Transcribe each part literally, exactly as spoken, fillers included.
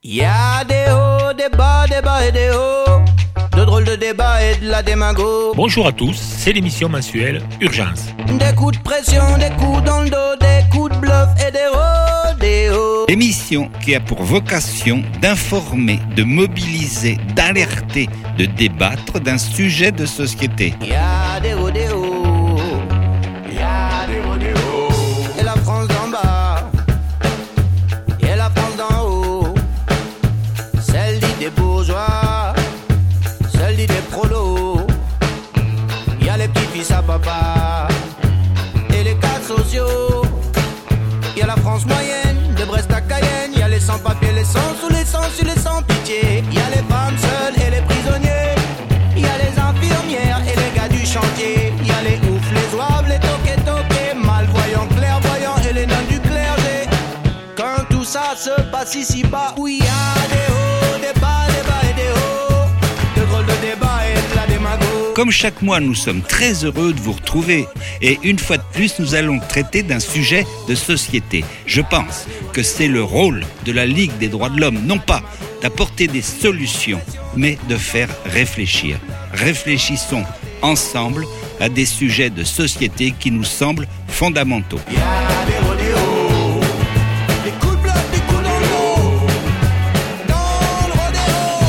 Il y a des hauts, des bas, des bas et des hauts, de drôles de débats et de la démago. Bonjour à tous, c'est l'émission mensuelle Urgence. Des coups de pression, des coups dans le dos, des coups de bluff et des hauts, des hauts. Émission qui a pour vocation d'informer, de mobiliser, d'alerter, de débattre d'un sujet de société. Il y a des hauts, des hauts, il y a des hauts, des hauts. Et la France d'en bas, et la France d'en haut, celle dit des bourgeois, celle dit des prolos. Il y a les petits-fils à papa et les cas sociaux. Il y a la France moyenne, de Brest à Cayenne. Il y a les sans-papiers, les sans-sous, les sans-sous, les sans-pitié. Il y a les femmes seules et les prisonniers. Il y a les infirmières et les gars du chantier. Il y a les oufs, les zouaves, les toqués-toqués, malvoyants, clairvoyants et les nains du clergé. Quand tout ça se passe ici-bas, où il y a des hauts, des bas, des bas et des hauts, de drôles de débats et de la démago. Comme chaque mois, nous sommes très heureux de vous retrouver. Et une fois de plus, nous allons traiter d'un sujet de société. Je pense que c'est le rôle de la Ligue des droits de l'homme, non pas d'apporter des solutions, mais de faire réfléchir. Réfléchissons ensemble à des sujets de société qui nous semblent fondamentaux. Il y a des rodéos, des coups de bluff, des coups dans le dos, dans le rodéo.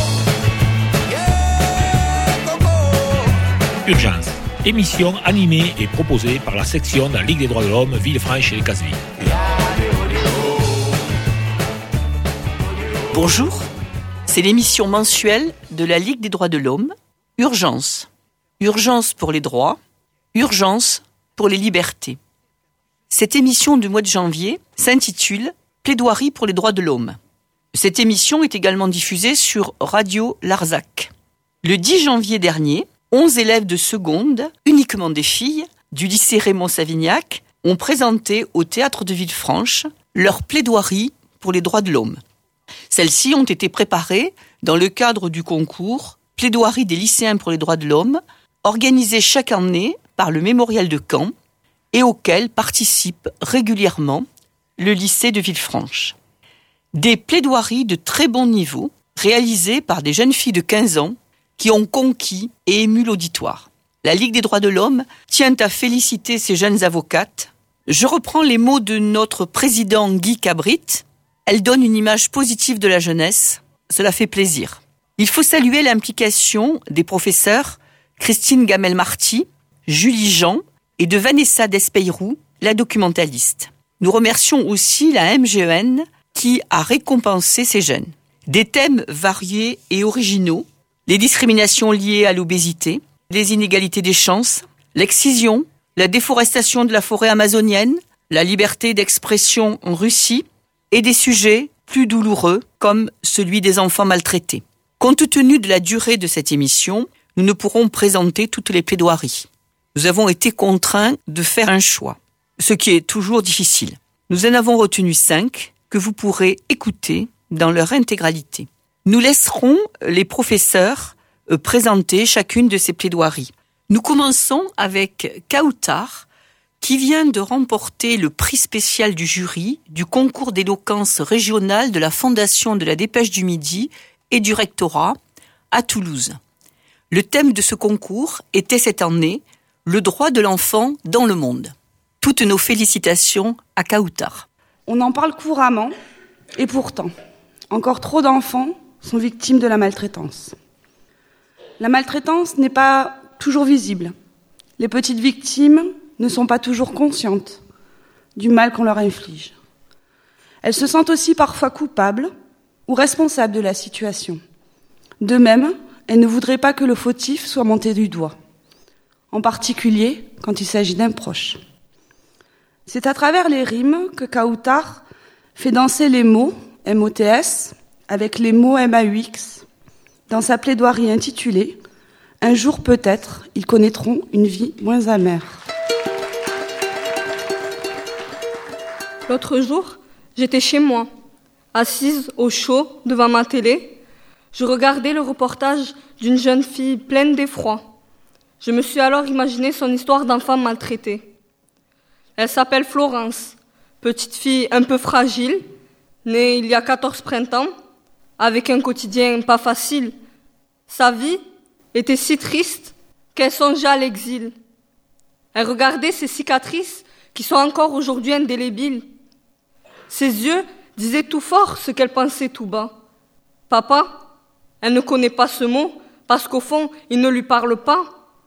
Yeah, coco. Urgence, émission animée et proposée par la section de la Ligue des droits de l'homme Villefranche et Casville. Bonjour, c'est l'émission mensuelle de la Ligue des droits de l'homme, Urgence. Urgence pour les droits, urgence pour les libertés. Cette émission du mois de janvier s'intitule Plaidoirie pour les droits de l'homme. Cette émission est également diffusée sur Radio Larzac. Le dix janvier dernier, onze élèves de seconde, uniquement des filles, du lycée Raymond Savignac, ont présenté au Théâtre de Villefranche leur plaidoirie pour les droits de l'homme. Celles-ci ont été préparées dans le cadre du concours Plaidoirie des lycéens pour les droits de l'homme, organisé chaque année par le Mémorial de Caen et auquel participe régulièrement le lycée de Villefranche. Des plaidoiries de très bon niveau réalisées par des jeunes filles de quinze ans qui ont conquis et ému l'auditoire. La Ligue des droits de l'homme tient à féliciter ces jeunes avocates. Je reprends les mots de notre président Guy Cabrit. Elle donne une image positive de la jeunesse. Cela fait plaisir. Il faut saluer l'implication des professeurs Christine Gamel-Marty, Julie Jean et de Vanessa Despeyrou, la documentaliste. Nous remercions aussi la M G E N qui a récompensé ces jeunes. Des thèmes variés et originaux, les discriminations liées à l'obésité, les inégalités des chances, l'excision, la déforestation de la forêt amazonienne, la liberté d'expression en Russie et des sujets plus douloureux comme celui des enfants maltraités. Compte tenu de la durée de cette émission, nous ne pourrons présenter toutes les plaidoiries. Nous avons été contraints de faire un choix, ce qui est toujours difficile. Nous en avons retenu cinq que vous pourrez écouter dans leur intégralité. Nous laisserons les professeurs présenter chacune de ces plaidoiries. Nous commençons avec Kautar, qui vient de remporter le prix spécial du jury du concours d'éloquence régional de la Fondation de la Dépêche du Midi et du rectorat à Toulouse. Le thème de ce concours était cette année « Le droit de l'enfant dans le monde ». Toutes nos félicitations à Kautar. On en parle couramment, et pourtant, encore trop d'enfants sont victimes de la maltraitance. La maltraitance n'est pas toujours visible. Les petites victimes ne sont pas toujours conscientes du mal qu'on leur inflige. Elles se sentent aussi parfois coupables ou responsables de la situation. De même, elles ne voudraient pas que le fautif soit monté du doigt, en particulier quand il s'agit d'un proche. C'est à travers les rimes que Kautar fait danser les mots M O T S avec les mots M A U X dans sa plaidoirie intitulée « Un jour peut-être, ils connaîtront une vie moins amère ». L'autre jour, j'étais chez moi, assise au chaud devant ma télé. Je regardais le reportage d'une jeune fille pleine d'effroi. Je me suis alors imaginé son histoire d'enfant maltraité. Elle s'appelle Florence, petite fille un peu fragile, née il y a quatorze printemps, avec un quotidien pas facile. Sa vie était si triste qu'elle songeait à l'exil. Elle regardait ses cicatrices qui sont encore aujourd'hui indélébiles. Ses yeux disaient tout fort ce qu'elle pensait tout bas. Papa, elle ne connaît pas ce mot parce qu'au fond, il ne lui parle pas.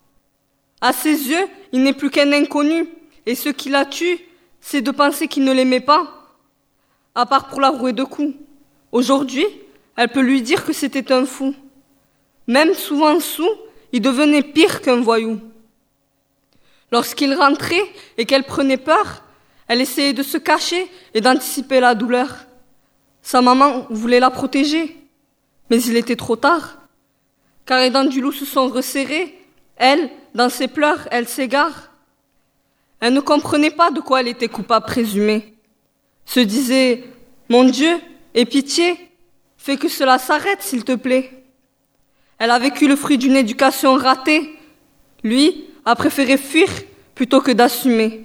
À ses yeux, il n'est plus qu'un inconnu et ce qui la tue, c'est de penser qu'il ne l'aimait pas, à part pour la rouer de coups. Aujourd'hui, elle peut lui dire que c'était un fou. Même souvent sous, il devenait pire qu'un voyou. Lorsqu'il rentrait et qu'elle prenait peur, elle essayait de se cacher et d'anticiper la douleur. Sa maman voulait la protéger, mais il était trop tard. Car les dents du loup se sont resserrées. Elle, dans ses pleurs, elle s'égare. Elle ne comprenait pas de quoi elle était coupable présumée. Se disait, mon Dieu, aie pitié, fais que cela s'arrête s'il te plaît. Elle a vécu le fruit d'une éducation ratée. Lui a préféré fuir plutôt que d'assumer.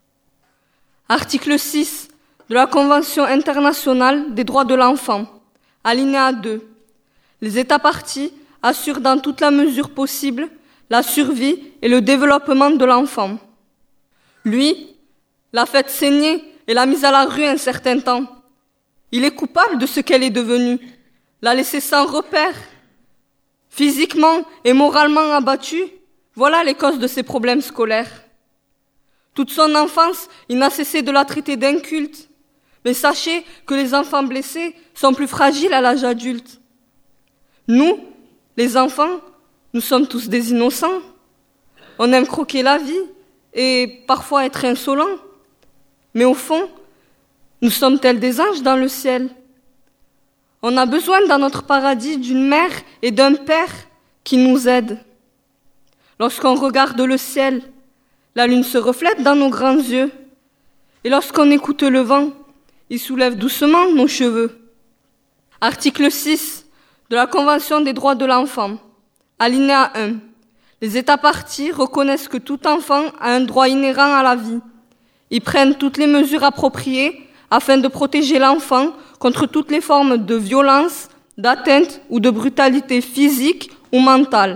Article six de la Convention internationale des droits de l'enfant, alinéa deux. Les États parties assurent dans toute la mesure possible la survie et le développement de l'enfant. Lui, l'a fait saigner et l'a mise à la rue un certain temps. Il est coupable de ce qu'elle est devenue, l'a laissée sans repère. Physiquement et moralement abattue, voilà les causes de ses problèmes scolaires. Toute son enfance, il n'a cessé de la traiter d'inculte. Mais sachez que les enfants blessés sont plus fragiles à l'âge adulte. Nous, les enfants, nous sommes tous des innocents. On aime croquer la vie et parfois être insolents. Mais au fond, nous sommes tels des anges dans le ciel. On a besoin dans notre paradis d'une mère et d'un père qui nous aident. Lorsqu'on regarde le ciel, la lune se reflète dans nos grands yeux. Et lorsqu'on écoute le vent, il soulève doucement nos cheveux. Article six de la Convention des droits de l'enfant, alinéa un. Les États parties reconnaissent que tout enfant a un droit inhérent à la vie. Ils prennent toutes les mesures appropriées afin de protéger l'enfant contre toutes les formes de violence, d'atteinte ou de brutalité physique ou mentale.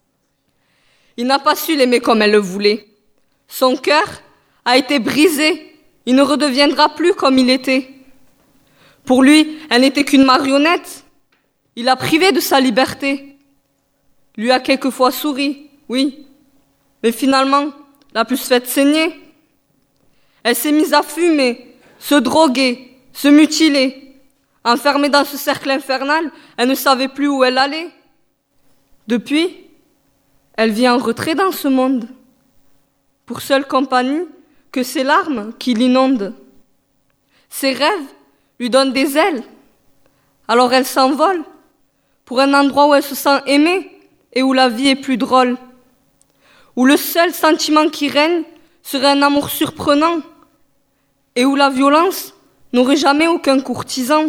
Il n'a pas su l'aimer comme elle le voulait. Son cœur a été brisé. Il ne redeviendra plus comme il était. Pour lui, elle n'était qu'une marionnette. Il l'a privée de sa liberté. Lui a quelquefois souri, oui, mais finalement, l'a plus fait saigner. Elle s'est mise à fumer, se droguer, se mutiler. Enfermée dans ce cercle infernal, elle ne savait plus où elle allait. Depuis, elle vit en retrait dans ce monde. Pour seule compagnie que ses larmes qui l'inondent. Ses rêves lui donnent des ailes. Alors elle s'envole pour un endroit où elle se sent aimée et où la vie est plus drôle. Où le seul sentiment qui règne serait un amour surprenant et où la violence n'aurait jamais aucun courtisan.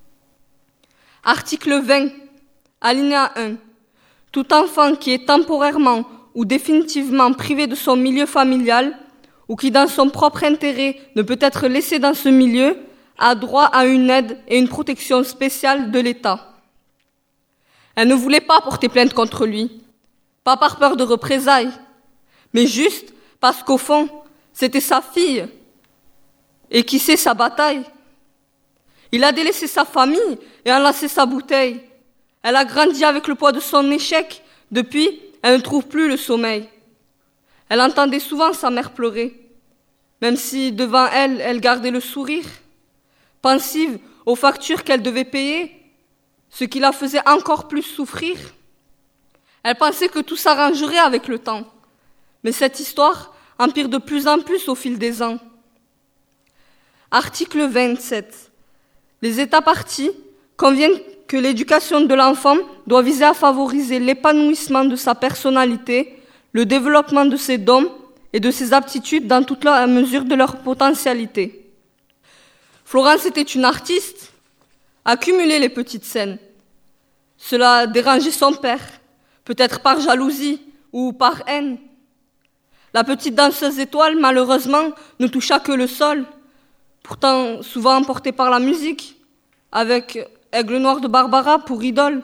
Article vingt, alinéa un. Tout enfant qui est temporairement ou définitivement privé de son milieu familial ou qui, dans son propre intérêt, ne peut être laissé dans ce milieu, a droit à une aide et une protection spéciale de l'État. Elle ne voulait pas porter plainte contre lui, pas par peur de représailles, mais juste parce qu'au fond, c'était sa fille et qui sait sa bataille. Il a délaissé sa famille et enlacé sa bouteille. Elle a grandi avec le poids de son échec. Depuis, elle ne trouve plus le sommeil. Elle entendait souvent sa mère pleurer, même si devant elle, elle gardait le sourire, pensive aux factures qu'elle devait payer, ce qui la faisait encore plus souffrir. Elle pensait que tout s'arrangerait avec le temps, mais cette histoire empire de plus en plus au fil des ans. Article vingt-sept. Les États parties conviennent que l'éducation de l'enfant doit viser à favoriser l'épanouissement de sa personnalité, le développement de ses dons et de ses aptitudes dans toute la mesure de leur potentialité. Florence était une artiste, accumulait les petites scènes. Cela dérangeait son père, peut-être par jalousie ou par haine. La petite danseuse étoile, malheureusement, ne toucha que le sol, pourtant souvent emportée par la musique, avec Aigle Noir de Barbara pour idole.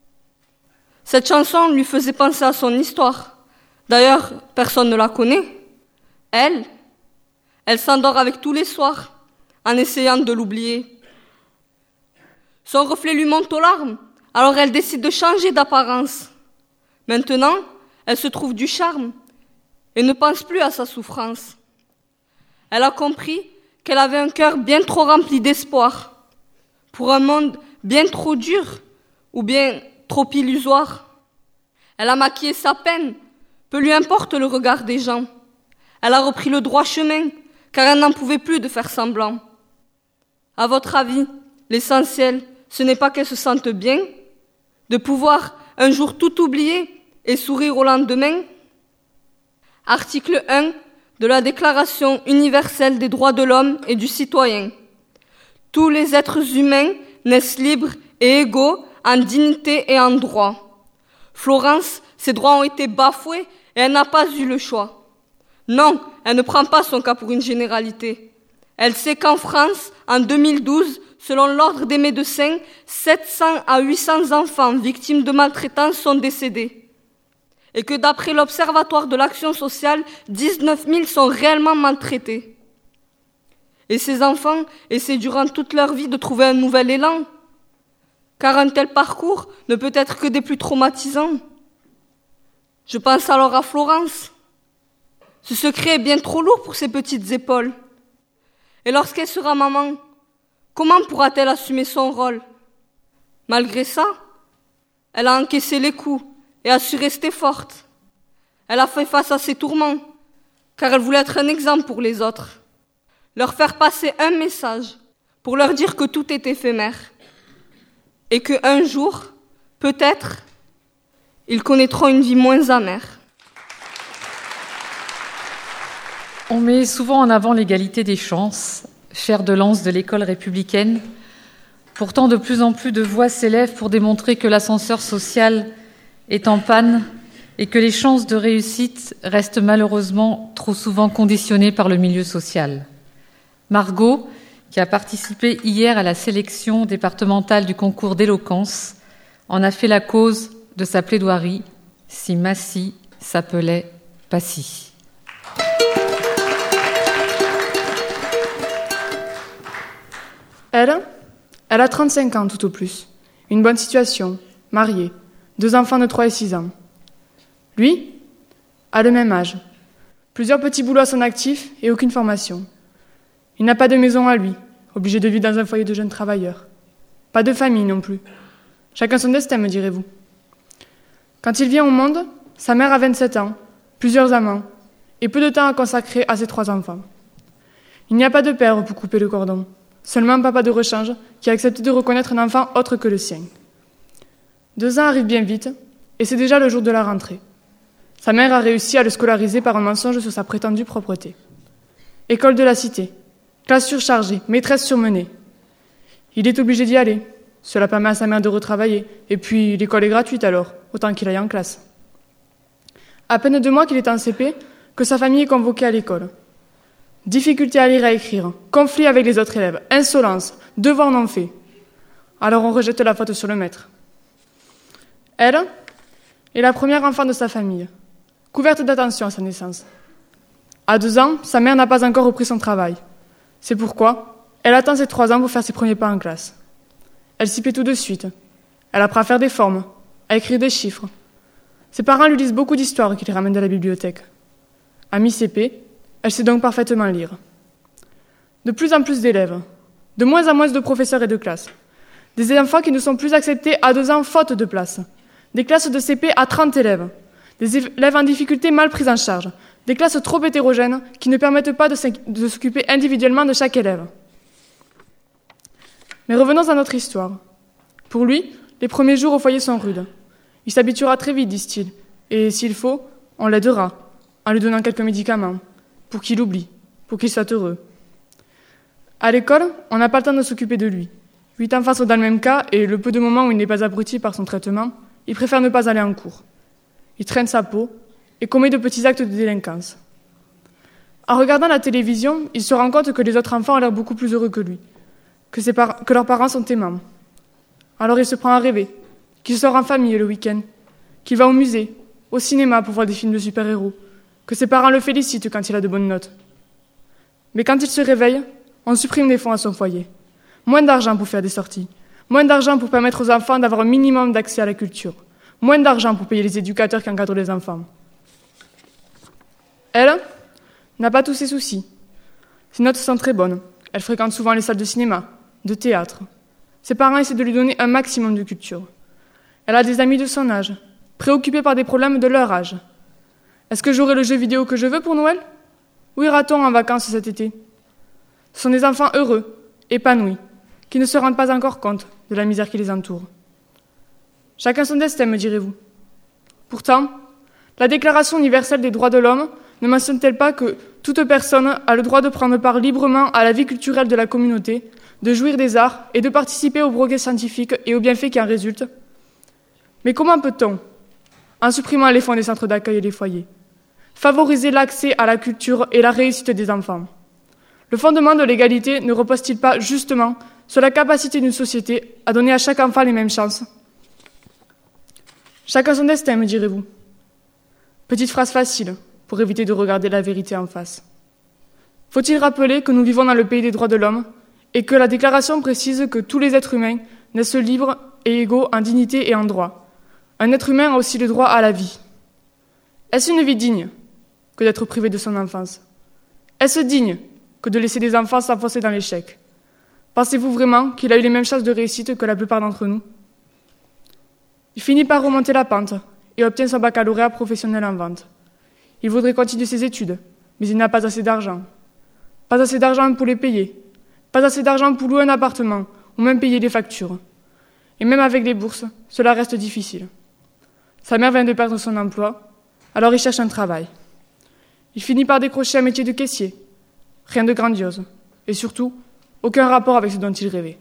Cette chanson lui faisait penser à son histoire. D'ailleurs, personne ne la connaît. Elle, elle s'endort avec tous les soirs, en essayant de l'oublier. Son reflet lui monte aux larmes, alors elle décide de changer d'apparence. Maintenant, elle se trouve du charme et ne pense plus à sa souffrance. Elle a compris qu'elle avait un cœur bien trop rempli d'espoir pour un monde bien trop dur ou bien trop illusoire. Elle a maquillé sa peine, peu lui importe le regard des gens. Elle a repris le droit chemin, car elle n'en pouvait plus de faire semblant. À votre avis, l'essentiel, ce n'est pas qu'elle se sente bien, de pouvoir un jour tout oublier et sourire au lendemain? Article un de la Déclaration universelle des droits de l'homme et du citoyen. Tous les êtres humains naissent libres et égaux en dignité et en droit. Florence, ses droits ont été bafoués et elle n'a pas eu le choix. Non, elle ne prend pas son cas pour une généralité. Elle sait qu'en France, en deux mille douze, selon l'ordre des médecins, sept cents à huit cents enfants victimes de maltraitance sont décédés. Et que d'après l'Observatoire de l'action sociale, dix-neuf mille sont réellement maltraités. Et ces enfants essaient durant toute leur vie de trouver un nouvel élan, car un tel parcours ne peut être que des plus traumatisants. Je pense alors à Florence. Ce secret est bien trop lourd pour ses petites épaules. Et lorsqu'elle sera maman, comment pourra-t-elle assumer son rôle? Malgré ça, elle a encaissé les coups et a su rester forte. Elle a fait face à ses tourments, car elle voulait être un exemple pour les autres. Leur faire passer un message pour leur dire que tout est éphémère et qu'un jour, peut-être, ils connaîtront une vie moins amère. On met souvent en avant l'égalité des chances, fer de lance de l'école républicaine. Pourtant, de plus en plus de voix s'élèvent pour démontrer que l'ascenseur social est en panne et que les chances de réussite restent malheureusement trop souvent conditionnées par le milieu social. Margot, qui a participé hier à la sélection départementale du concours d'éloquence, en a fait la cause de sa plaidoirie, si Massy s'appelait Passy. Elle, elle a trente-cinq ans tout au plus, une bonne situation, mariée, deux enfants de trois et six ans. Lui a le même âge, plusieurs petits boulots à son actif et aucune formation. Il n'a pas de maison à lui, obligé de vivre dans un foyer de jeunes travailleurs. Pas de famille non plus. Chacun son destin, me direz-vous. Quand il vient au monde, sa mère a vingt-sept ans, plusieurs amants, et peu de temps à consacrer à ses trois enfants. Il n'y a pas de père pour couper le cordon, seulement un papa de rechange qui a accepté de reconnaître un enfant autre que le sien. Deux ans arrivent bien vite, et c'est déjà le jour de la rentrée. Sa mère a réussi à le scolariser par un mensonge sur sa prétendue propreté. École de la cité, classe surchargée, maîtresse surmenée. Il est obligé d'y aller. Cela permet à sa mère de retravailler. Et puis, l'école est gratuite alors, autant qu'il aille en classe. À peine deux mois qu'il est en C P, que sa famille est convoquée à l'école. Difficulté à lire et à écrire, conflit avec les autres élèves, insolence, devoir non fait. Alors on rejette la faute sur le maître. Elle est la première enfant de sa famille, couverte d'attention à sa naissance. À deux ans, sa mère n'a pas encore repris son travail. C'est pourquoi elle attend ses trois ans pour faire ses premiers pas en classe. Elle s'y plaît tout de suite. Elle apprend à faire des formes, à écrire des chiffres. Ses parents lui lisent beaucoup d'histoires qui les ramènent de la bibliothèque. À mi-C P, elle sait donc parfaitement lire. De plus en plus d'élèves, de moins en moins de professeurs et de classes. Des enfants qui ne sont plus acceptés à deux ans faute de place. Des classes de C P à trente élèves. Des élèves en difficulté mal pris en charge. Des classes trop hétérogènes qui ne permettent pas de s'occuper individuellement de chaque élève. Mais revenons à notre histoire. Pour lui, les premiers jours au foyer sont rudes. Il s'habituera très vite, disent-ils. Et s'il faut, on l'aidera, en lui donnant quelques médicaments, pour qu'il oublie, pour qu'il soit heureux. À l'école, on n'a pas le temps de s'occuper de lui. Huit enfants sont dans le même cas, et le peu de moments où il n'est pas abruti par son traitement, il préfère ne pas aller en cours. Il traîne sa peau et commet de petits actes de délinquance. En regardant la télévision, il se rend compte que les autres enfants ont l'air beaucoup plus heureux que lui, que, ses par- que leurs parents sont aimants. Alors il se prend à rêver, qu'il sort en famille le week-end, qu'il va au musée, au cinéma pour voir des films de super-héros, que ses parents le félicitent quand il a de bonnes notes. Mais quand il se réveille, on supprime des fonds à son foyer. Moins d'argent pour faire des sorties, moins d'argent pour permettre aux enfants d'avoir un minimum d'accès à la culture, moins d'argent pour payer les éducateurs qui encadrent les enfants. Elle n'a pas tous ses soucis. Ses notes sont très bonnes. Elle fréquente souvent les salles de cinéma, de théâtre. Ses parents essaient de lui donner un maximum de culture. Elle a des amis de son âge, préoccupés par des problèmes de leur âge. Est-ce que j'aurai le jeu vidéo que je veux pour Noël? Où ira-t-on en vacances cet été? Ce sont des enfants heureux, épanouis, qui ne se rendent pas encore compte de la misère qui les entoure. Chacun son destin, me direz-vous. Pourtant, la Déclaration universelle des droits de l'homme ne mentionne-t-elle pas que toute personne a le droit de prendre part librement à la vie culturelle de la communauté, de jouir des arts et de participer au progrès scientifique et aux bienfaits qui en résultent? Mais comment peut-on, en supprimant les fonds des centres d'accueil et des foyers, favoriser l'accès à la culture et la réussite des enfants? Le fondement de l'égalité ne repose-t-il pas justement sur la capacité d'une société à donner à chaque enfant les mêmes chances? Chacun son destin, me direz-vous. Petite phrase facile pour éviter de regarder la vérité en face. Faut-il rappeler que nous vivons dans le pays des droits de l'homme et que la Déclaration précise que tous les êtres humains naissent libres et égaux en dignité et en droit? Un être humain a aussi le droit à la vie. Est-ce une vie digne que d'être privé de son enfance? Est-ce digne que de laisser des enfants s'enfoncer dans l'échec? Pensez-vous vraiment qu'il a eu les mêmes chances de réussite que la plupart d'entre nous? Il finit par remonter la pente et obtient son baccalauréat professionnel en vente. Il voudrait continuer ses études, mais il n'a pas assez d'argent. Pas assez d'argent pour les payer. Pas assez d'argent pour louer un appartement ou même payer les factures. Et même avec les bourses, cela reste difficile. Sa mère vient de perdre son emploi, alors il cherche un travail. Il finit par décrocher un métier de caissier. Rien de grandiose. Et surtout, aucun rapport avec ce dont il rêvait.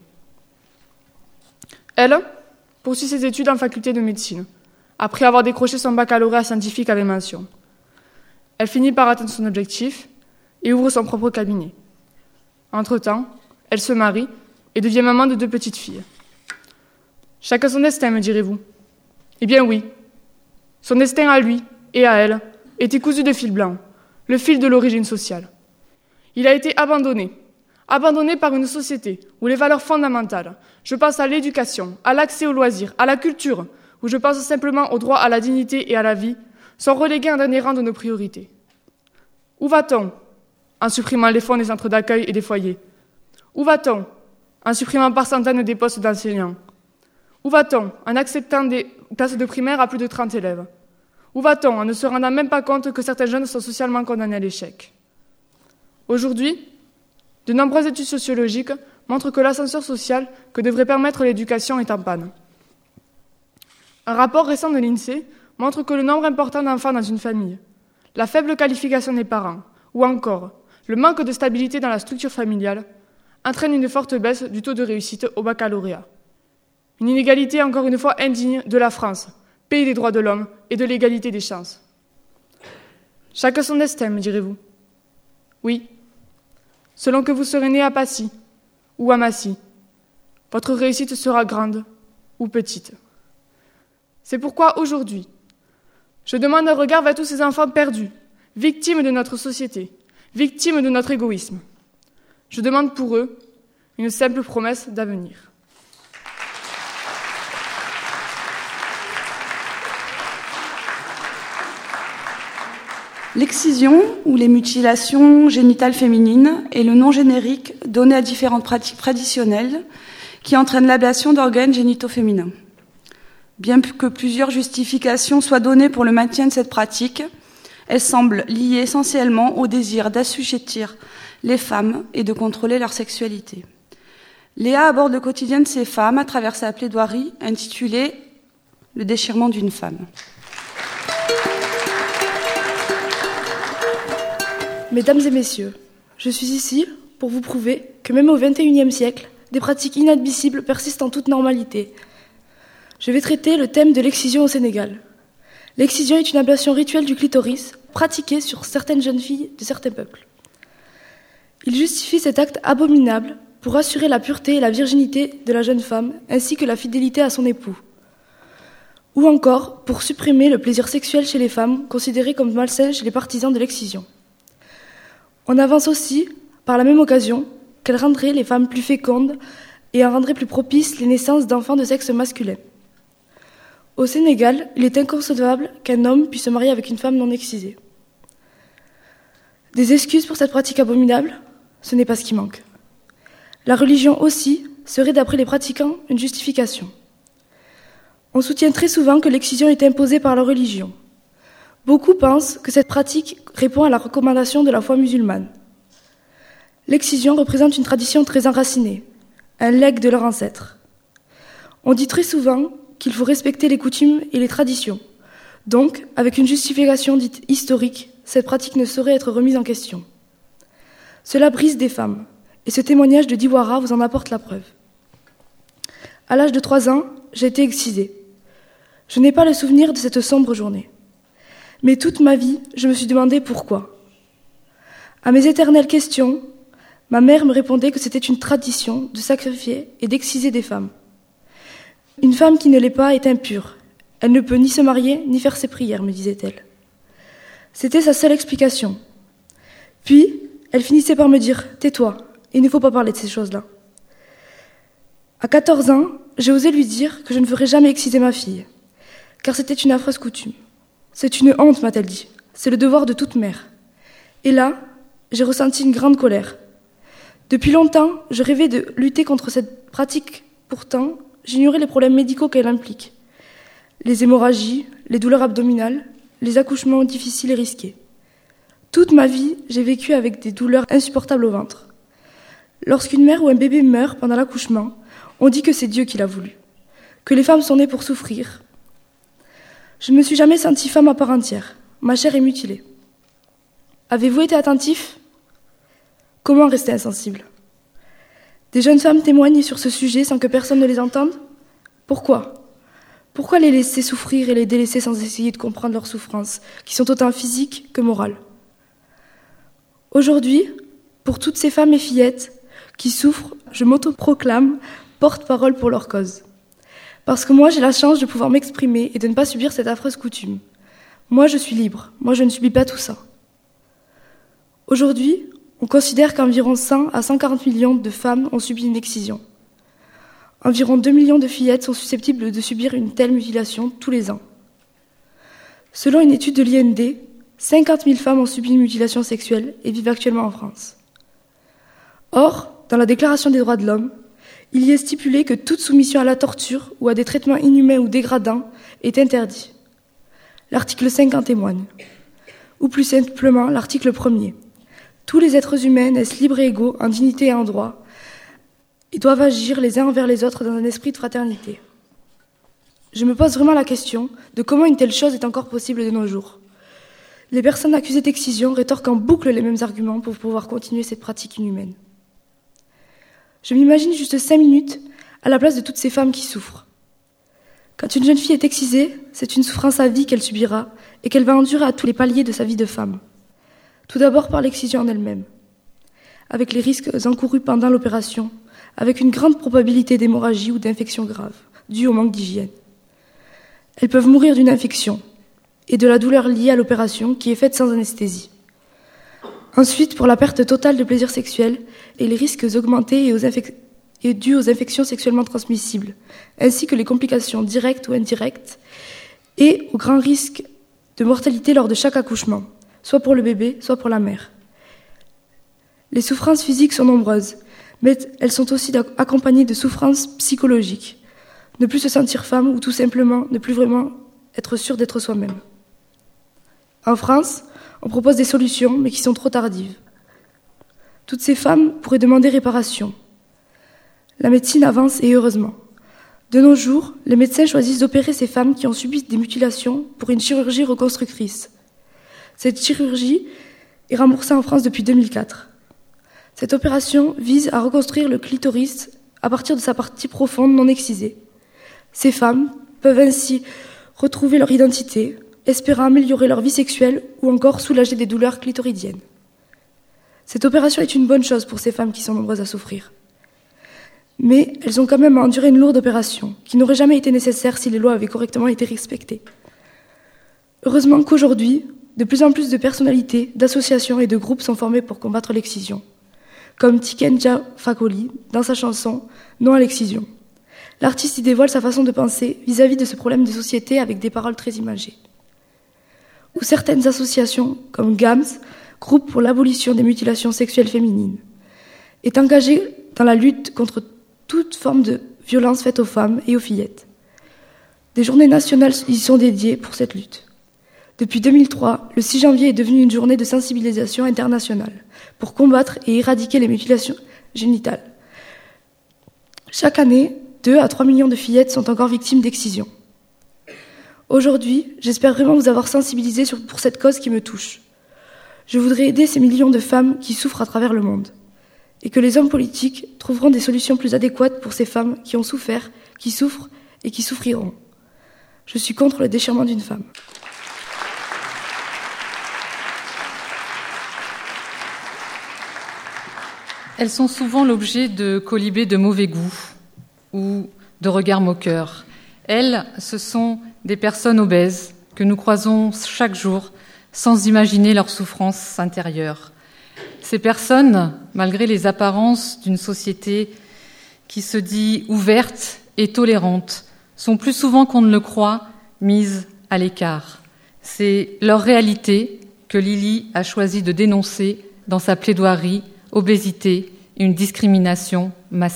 Elle poursuit ses études en faculté de médecine, après avoir décroché son baccalauréat scientifique avec mention. Elle finit par atteindre son objectif et ouvre son propre cabinet. Entre-temps, elle se marie et devient maman de deux petites filles. Chacun son destin, me direz-vous. Eh bien oui, son destin à lui et à elle était cousu de fil blanc, le fil de l'origine sociale. Il a été abandonné, abandonné par une société où les valeurs fondamentales, je pense à l'éducation, à l'accès aux loisirs, à la culture, où je pense simplement au droit à la dignité et à la vie, sont relégués en dernier rang de nos priorités. Où va-t-on en supprimant les fonds des centres d'accueil et des foyers? Où va-t-on en supprimant par centaines des postes d'enseignants? Où va-t-on en acceptant des classes de primaire à plus de trente élèves? Où va-t-on en ne se rendant même pas compte que certains jeunes sont socialement condamnés à l'échec? Aujourd'hui, de nombreuses études sociologiques montrent que l'ascenseur social que devrait permettre l'éducation est en panne. Un rapport récent de l'INSEE montre que le nombre important d'enfants dans une famille, la faible qualification des parents, ou encore le manque de stabilité dans la structure familiale, entraîne une forte baisse du taux de réussite au baccalauréat. Une inégalité encore une fois indigne de la France, pays des droits de l'homme et de l'égalité des chances. Chacun son destin, me direz-vous. Oui, selon que vous serez né à Passy ou à Massy, votre réussite sera grande ou petite. C'est pourquoi aujourd'hui, je demande un regard vers tous ces enfants perdus, victimes de notre société, victimes de notre égoïsme. Je demande pour eux une simple promesse d'avenir. L'excision ou les mutilations génitales féminines est le nom générique donné à différentes pratiques traditionnelles qui entraînent l'ablation d'organes génitaux féminins. Bien que plusieurs justifications soient données pour le maintien de cette pratique, elle semble liée essentiellement au désir d'assujettir les femmes et de contrôler leur sexualité. Léa aborde le quotidien de ces femmes à travers sa plaidoirie intitulée « Le déchirement d'une femme ». Mesdames et messieurs, je suis ici pour vous prouver que même au vingt et unième siècle, des pratiques inadmissibles persistent en toute normalité. Je vais traiter le thème de l'excision au Sénégal. L'excision est une ablation rituelle du clitoris pratiquée sur certaines jeunes filles de certains peuples. Il justifie cet acte abominable pour assurer la pureté et la virginité de la jeune femme, ainsi que la fidélité à son époux. Ou encore pour supprimer le plaisir sexuel chez les femmes, considéré comme malsain chez les partisans de l'excision. On avance aussi, par la même occasion, qu'elle rendrait les femmes plus fécondes et en rendrait plus propices les naissances d'enfants de sexe masculin. Au Sénégal, il est inconcevable qu'un homme puisse se marier avec une femme non excisée. Des excuses pour cette pratique abominable, ce n'est pas ce qui manque. La religion aussi serait, d'après les pratiquants, une justification. On soutient très souvent que l'excision est imposée par la religion. Beaucoup pensent que cette pratique répond à la recommandation de la foi musulmane. L'excision représente une tradition très enracinée, un legs de leurs ancêtres. On dit très souvent qu'il faut respecter les coutumes et les traditions. Donc, avec une justification dite historique, cette pratique ne saurait être remise en question. Cela brise des femmes, et ce témoignage de Diwara vous en apporte la preuve. À l'âge de trois ans, j'ai été excisée. Je n'ai pas le souvenir de cette sombre journée. Mais toute ma vie, je me suis demandé pourquoi. À mes éternelles questions, ma mère me répondait que c'était une tradition de sacrifier et d'exciser des femmes. Une femme qui ne l'est pas est impure. Elle ne peut ni se marier, ni faire ses prières, me disait-elle. C'était sa seule explication. Puis, elle finissait par me dire « Tais-toi, il ne faut pas parler de ces choses-là ». À quatorze ans, j'ai osé lui dire que je ne ferais jamais exciser ma fille, car c'était une affreuse coutume. C'est une honte, m'a-t-elle dit. C'est le devoir de toute mère. Et là, j'ai ressenti une grande colère. Depuis longtemps, je rêvais de lutter contre cette pratique. Pourtant, j'ignorais les problèmes médicaux qu'elle implique. Les hémorragies, les douleurs abdominales, les accouchements difficiles et risqués. Toute ma vie, j'ai vécu avec des douleurs insupportables au ventre. Lorsqu'une mère ou un bébé meurt pendant l'accouchement, on dit que c'est Dieu qui l'a voulu, que les femmes sont nées pour souffrir. Je ne me suis jamais sentie femme à part entière. Ma chair est mutilée. Avez-vous été attentif ? Comment rester insensible ? Des jeunes femmes témoignent sur ce sujet sans que personne ne les entende ? Pourquoi ? Pourquoi les laisser souffrir et les délaisser sans essayer de comprendre leurs souffrances, qui sont autant physiques que morales ? Aujourd'hui, pour toutes ces femmes et fillettes qui souffrent, je m'autoproclame porte-parole pour leur cause. Parce que moi, j'ai la chance de pouvoir m'exprimer et de ne pas subir cette affreuse coutume. Moi, je suis libre. Moi, je ne subis pas tout ça. Aujourd'hui, on considère qu'environ cent à cent quarante millions de femmes ont subi une excision. Environ deux millions de fillettes sont susceptibles de subir une telle mutilation tous les ans. Selon une étude de l'I N D, cinquante mille femmes ont subi une mutilation sexuelle et vivent actuellement en France. Or, dans la Déclaration des droits de l'homme, il y est stipulé que toute soumission à la torture ou à des traitements inhumains ou dégradants est interdit. L'article cinq en témoigne. Ou plus simplement, l'article premier. Tous les êtres humains naissent libres et égaux en dignité et en droit et doivent agir les uns envers les autres dans un esprit de fraternité. Je me pose vraiment la question de comment une telle chose est encore possible de nos jours. Les personnes accusées d'excision rétorquent en boucle les mêmes arguments pour pouvoir continuer cette pratique inhumaine. Je m'imagine juste cinq minutes à la place de toutes ces femmes qui souffrent. Quand une jeune fille est excisée, c'est une souffrance à vie qu'elle subira et qu'elle va endurer à tous les paliers de sa vie de femme. Tout d'abord par l'excision en elle-même, avec les risques encourus pendant l'opération, avec une grande probabilité d'hémorragie ou d'infection grave, due au manque d'hygiène. Elles peuvent mourir d'une infection et de la douleur liée à l'opération qui est faite sans anesthésie. Ensuite, pour la perte totale de plaisir sexuel et les risques augmentés et, aux infec- et dus aux infections sexuellement transmissibles, ainsi que les complications directes ou indirectes, et au grand risque de mortalité lors de chaque accouchement, soit pour le bébé, soit pour la mère. Les souffrances physiques sont nombreuses, mais elles sont aussi accompagnées de souffrances psychologiques. Ne plus se sentir femme ou tout simplement ne plus vraiment être sûr d'être soi-même. En France, on propose des solutions, mais qui sont trop tardives. Toutes ces femmes pourraient demander réparation. La médecine avance et heureusement. De nos jours, les médecins choisissent d'opérer ces femmes qui ont subi des mutilations pour une chirurgie reconstructrice. Cette chirurgie est remboursée en France depuis deux mille quatre. Cette opération vise à reconstruire le clitoris à partir de sa partie profonde non excisée. Ces femmes peuvent ainsi retrouver leur identité, espérant améliorer leur vie sexuelle ou encore soulager des douleurs clitoridiennes. Cette opération est une bonne chose pour ces femmes qui sont nombreuses à souffrir. Mais elles ont quand même à endurer une lourde opération, qui n'aurait jamais été nécessaire si les lois avaient correctement été respectées. Heureusement qu'aujourd'hui, de plus en plus de personnalités, d'associations et de groupes sont formés pour combattre l'excision, comme Tikenja Fakoli dans sa chanson « Non à l'excision ». L'artiste y dévoile sa façon de penser vis-à-vis de ce problème de société avec des paroles très imagées. Ou certaines associations, comme GAMS, groupe pour l'abolition des mutilations sexuelles féminines, est engagée dans la lutte contre toute forme de violence faite aux femmes et aux fillettes. Des journées nationales y sont dédiées pour cette lutte. Depuis deux mille trois, le six janvier est devenu une journée de sensibilisation internationale pour combattre et éradiquer les mutilations génitales. Chaque année, deux à trois millions de fillettes sont encore victimes d'excision. Aujourd'hui, j'espère vraiment vous avoir sensibilisé sur, pour cette cause qui me touche. Je voudrais aider ces millions de femmes qui souffrent à travers le monde, et que les hommes politiques trouveront des solutions plus adéquates pour ces femmes qui ont souffert, qui souffrent et qui souffriront. Je suis contre le déchirement d'une femme. Elles sont souvent l'objet de colibés de mauvais goût ou de regards moqueurs. Elles, ce sont des personnes obèses que nous croisons chaque jour sans imaginer leur souffrance intérieure. Ces personnes, malgré les apparences d'une société qui se dit ouverte et tolérante, sont plus souvent qu'on ne le croit mises à l'écart. C'est leur réalité que Lily a choisi de dénoncer dans sa plaidoirie « Obésité, une discrimination masquée ».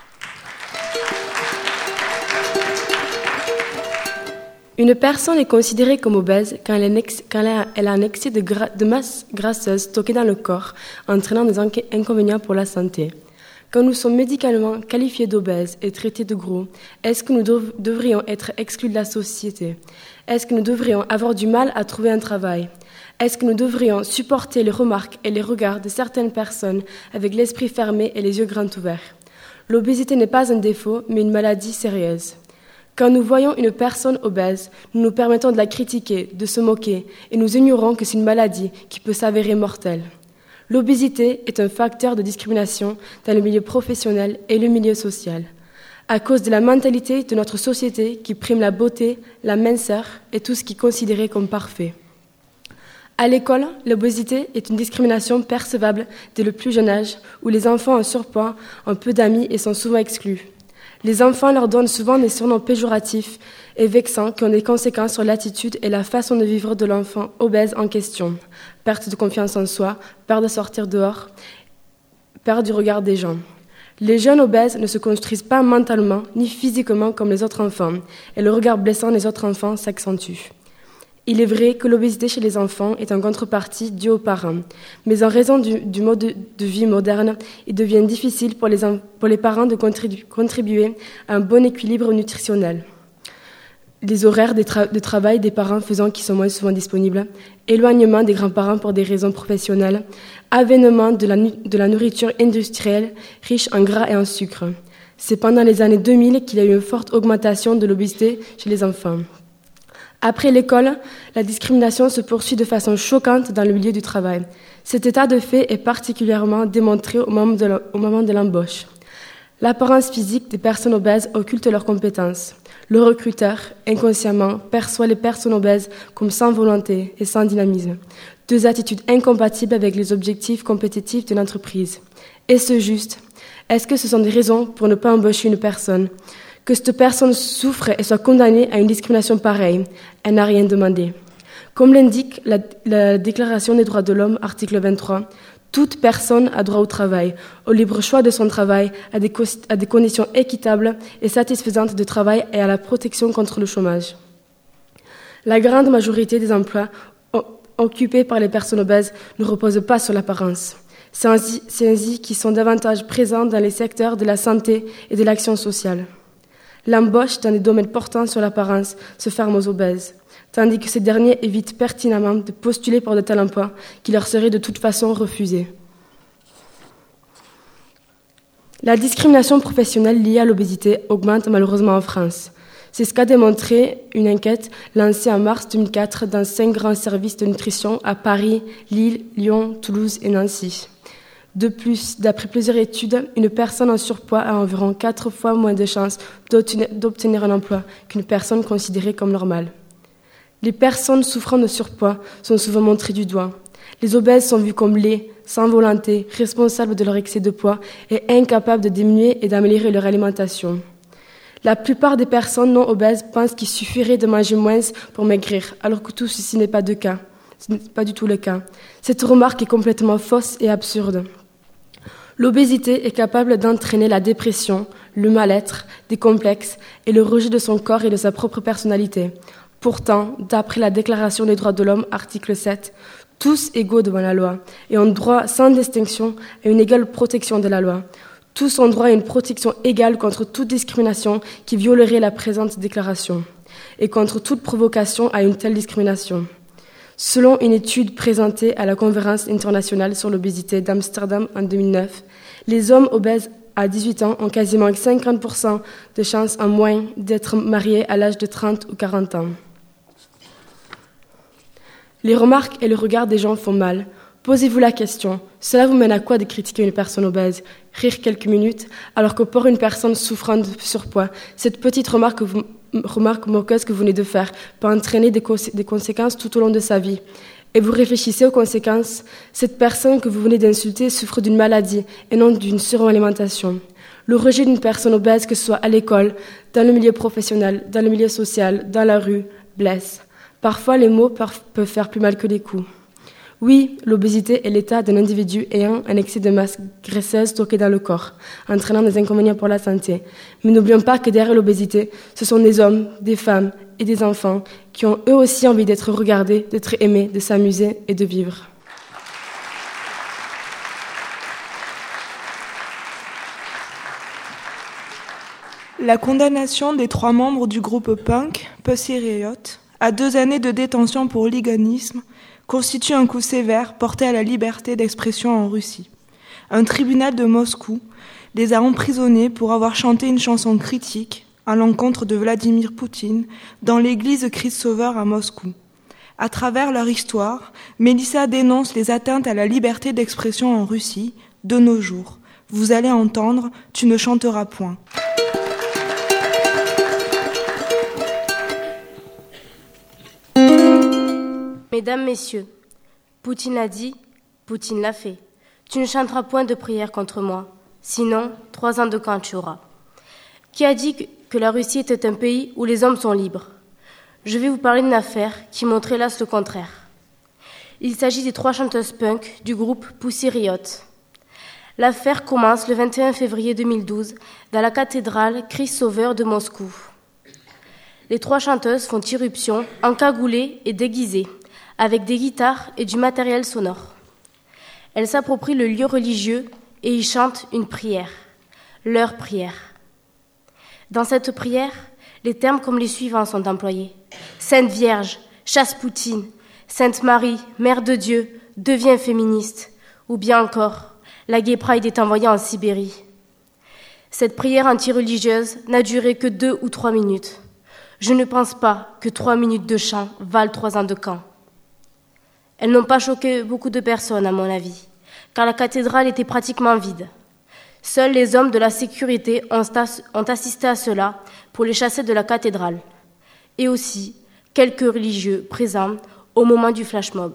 Une personne est considérée comme obèse quand elle, ex- quand elle, a, elle a un excès de, gra- de masse grasseuse stockée dans le corps, entraînant des inc- inconvénients pour la santé. Quand nous sommes médicalement qualifiés d'obèses et traités de gros, est-ce que nous dev- devrions être exclus de la société ? Est-ce que nous devrions avoir du mal à trouver un travail ? Est-ce que nous devrions supporter les remarques et les regards de certaines personnes avec l'esprit fermé et les yeux grands ouverts ? L'obésité n'est pas un défaut, mais une maladie sérieuse. Quand nous voyons une personne obèse, nous nous permettons de la critiquer, de se moquer, et nous ignorons que c'est une maladie qui peut s'avérer mortelle. L'obésité est un facteur de discrimination dans le milieu professionnel et le milieu social, à cause de la mentalité de notre société qui prime la beauté, la minceur et tout ce qui est considéré comme parfait. À l'école, l'obésité est une discrimination percevable dès le plus jeune âge, où les enfants en surpoids ont peu d'amis et sont souvent exclus. Les enfants leur donnent souvent des surnoms péjoratifs et vexants qui ont des conséquences sur l'attitude et la façon de vivre de l'enfant obèse en question. Perte de confiance en soi, peur de sortir dehors, peur du regard des gens. Les jeunes obèses ne se construisent pas mentalement ni physiquement comme les autres enfants, et le regard blessant des autres enfants s'accentue. Il est vrai que l'obésité chez les enfants est en contrepartie due aux parents, mais en raison du, du mode de, de vie moderne, il devient difficile pour les, pour les parents de contribu, contribuer à un bon équilibre nutritionnel. Les horaires de, tra- de travail des parents faisant qu'ils sont moins souvent disponibles, éloignement des grands-parents pour des raisons professionnelles, avènement de la, de la nourriture industrielle riche en gras et en sucre. C'est pendant les années deux mille qu'il y a eu une forte augmentation de l'obésité chez les enfants. Après l'école, la discrimination se poursuit de façon choquante dans le milieu du travail. Cet état de fait est particulièrement démontré au moment de, la, au moment de l'embauche. L'apparence physique des personnes obèses occulte leurs compétences. Le recruteur, inconsciemment, perçoit les personnes obèses comme sans volonté et sans dynamisme, deux attitudes incompatibles avec les objectifs compétitifs de l'entreprise. Est-ce juste ? Est-ce que ce sont des raisons pour ne pas embaucher une personne ? Que cette personne souffre et soit condamnée à une discrimination pareille, elle n'a rien demandé. Comme l'indique la, la Déclaration des droits de l'homme, article vingt-trois, toute personne a droit au travail, au libre choix de son travail, à des, co- à des conditions équitables et satisfaisantes de travail et à la protection contre le chômage. La grande majorité des emplois o- occupés par les personnes obèses ne reposent pas sur l'apparence. C'est ainsi, c'est ainsi qu'ils sont davantage présents dans les secteurs de la santé et de l'action sociale. L'embauche dans des domaines portant sur l'apparence se ferme aux obèses, tandis que ces derniers évitent pertinemment de postuler pour de tels emplois qui leur seraient de toute façon refusés. La discrimination professionnelle liée à l'obésité augmente malheureusement en France. C'est ce qu'a démontré une enquête lancée en mars deux mille quatre dans cinq grands services de nutrition à Paris, Lille, Lyon, Toulouse et Nancy. De plus, d'après plusieurs études, une personne en surpoids a environ quatre fois moins de chances d'obtenir un emploi qu'une personne considérée comme normale. Les personnes souffrant de surpoids sont souvent montrées du doigt. Les obèses sont vus comme laids, sans volonté, responsables de leur excès de poids et incapables de diminuer et d'améliorer leur alimentation. La plupart des personnes non obèses pensent qu'il suffirait de manger moins pour maigrir, alors que tout ceci n'est pas, de cas. Ce n'est pas du tout le cas. Cette remarque est complètement fausse et absurde. L'obésité est capable d'entraîner la dépression, le mal-être, des complexes et le rejet de son corps et de sa propre personnalité. Pourtant, d'après la Déclaration des droits de l'homme, article sept, tous égaux devant la loi et ont droit sans distinction à une égale protection de la loi. Tous ont droit à une protection égale contre toute discrimination qui violerait la présente déclaration et contre toute provocation à une telle discrimination. Selon une étude présentée à la Conférence internationale sur l'obésité d'Amsterdam en deux mille neuf, les hommes obèses à dix-huit ans ont quasiment cinquante pour cent de chances en moins d'être mariés à l'âge de trente ou quarante ans. Les remarques et le regard des gens font mal. Posez-vous la question, cela vous mène à quoi de critiquer une personne obèse? Rire quelques minutes, alors que pour une personne souffrant de surpoids, cette petite remarque, vous, remarque moqueuse que vous venez de faire peut entraîner des, cons- des conséquences tout au long de sa vie. Et vous réfléchissez aux conséquences, cette personne que vous venez d'insulter souffre d'une maladie et non d'une suralimentation. Le rejet d'une personne obèse, que ce soit à l'école, dans le milieu professionnel, dans le milieu social, dans la rue, blesse. Parfois, les mots peuvent faire plus mal que les coups. Oui, l'obésité est l'état d'un individu ayant un excès de masse graisseuse stockée dans le corps, entraînant des inconvénients pour la santé. Mais n'oublions pas que derrière l'obésité, ce sont des hommes, des femmes et des enfants qui ont eux aussi envie d'être regardés, d'être aimés, de s'amuser et de vivre. La condamnation des trois membres du groupe punk, Pussy Riot, à deux années de détention pour liganisme, constitue un coup sévère porté à la liberté d'expression en Russie. Un tribunal de Moscou les a emprisonnés pour avoir chanté une chanson critique à l'encontre de Vladimir Poutine dans l'église Christ-Sauveur à Moscou. À travers leur histoire, Mélissa dénonce les atteintes à la liberté d'expression en Russie de nos jours. Vous allez entendre « Tu ne chanteras point ». Mesdames, Messieurs, Poutine a dit, Poutine l'a fait. Tu ne chanteras point de prière contre moi, sinon trois ans de camp tu auras. Qui a dit que la Russie était un pays où les hommes sont libres? Je vais vous parler d'une affaire qui montre hélas le contraire. Il s'agit des trois chanteuses punk du groupe Pussy Riot. L'affaire commence le vingt et un février deux mille douze dans la cathédrale Christ-Sauveur de Moscou. Les trois chanteuses font irruption, encagoulées et déguisées, avec des guitares et du matériel sonore. Elles s'approprient le lieu religieux et y chantent une prière, leur prière. Dans cette prière, les termes comme les suivants sont employés. Sainte Vierge, chasse Poutine, Sainte Marie, Mère de Dieu, deviens féministe, ou bien encore, la Gay Pride est envoyée en Sibérie. Cette prière anti-religieuse n'a duré que deux ou trois minutes. Je ne pense pas que trois minutes de chant valent trois ans de camp. Elles n'ont pas choqué beaucoup de personnes, à mon avis, car la cathédrale était pratiquement vide. Seuls les hommes de la sécurité ont, ont assisté à cela pour les chasser de la cathédrale, et aussi quelques religieux présents au moment du flash mob.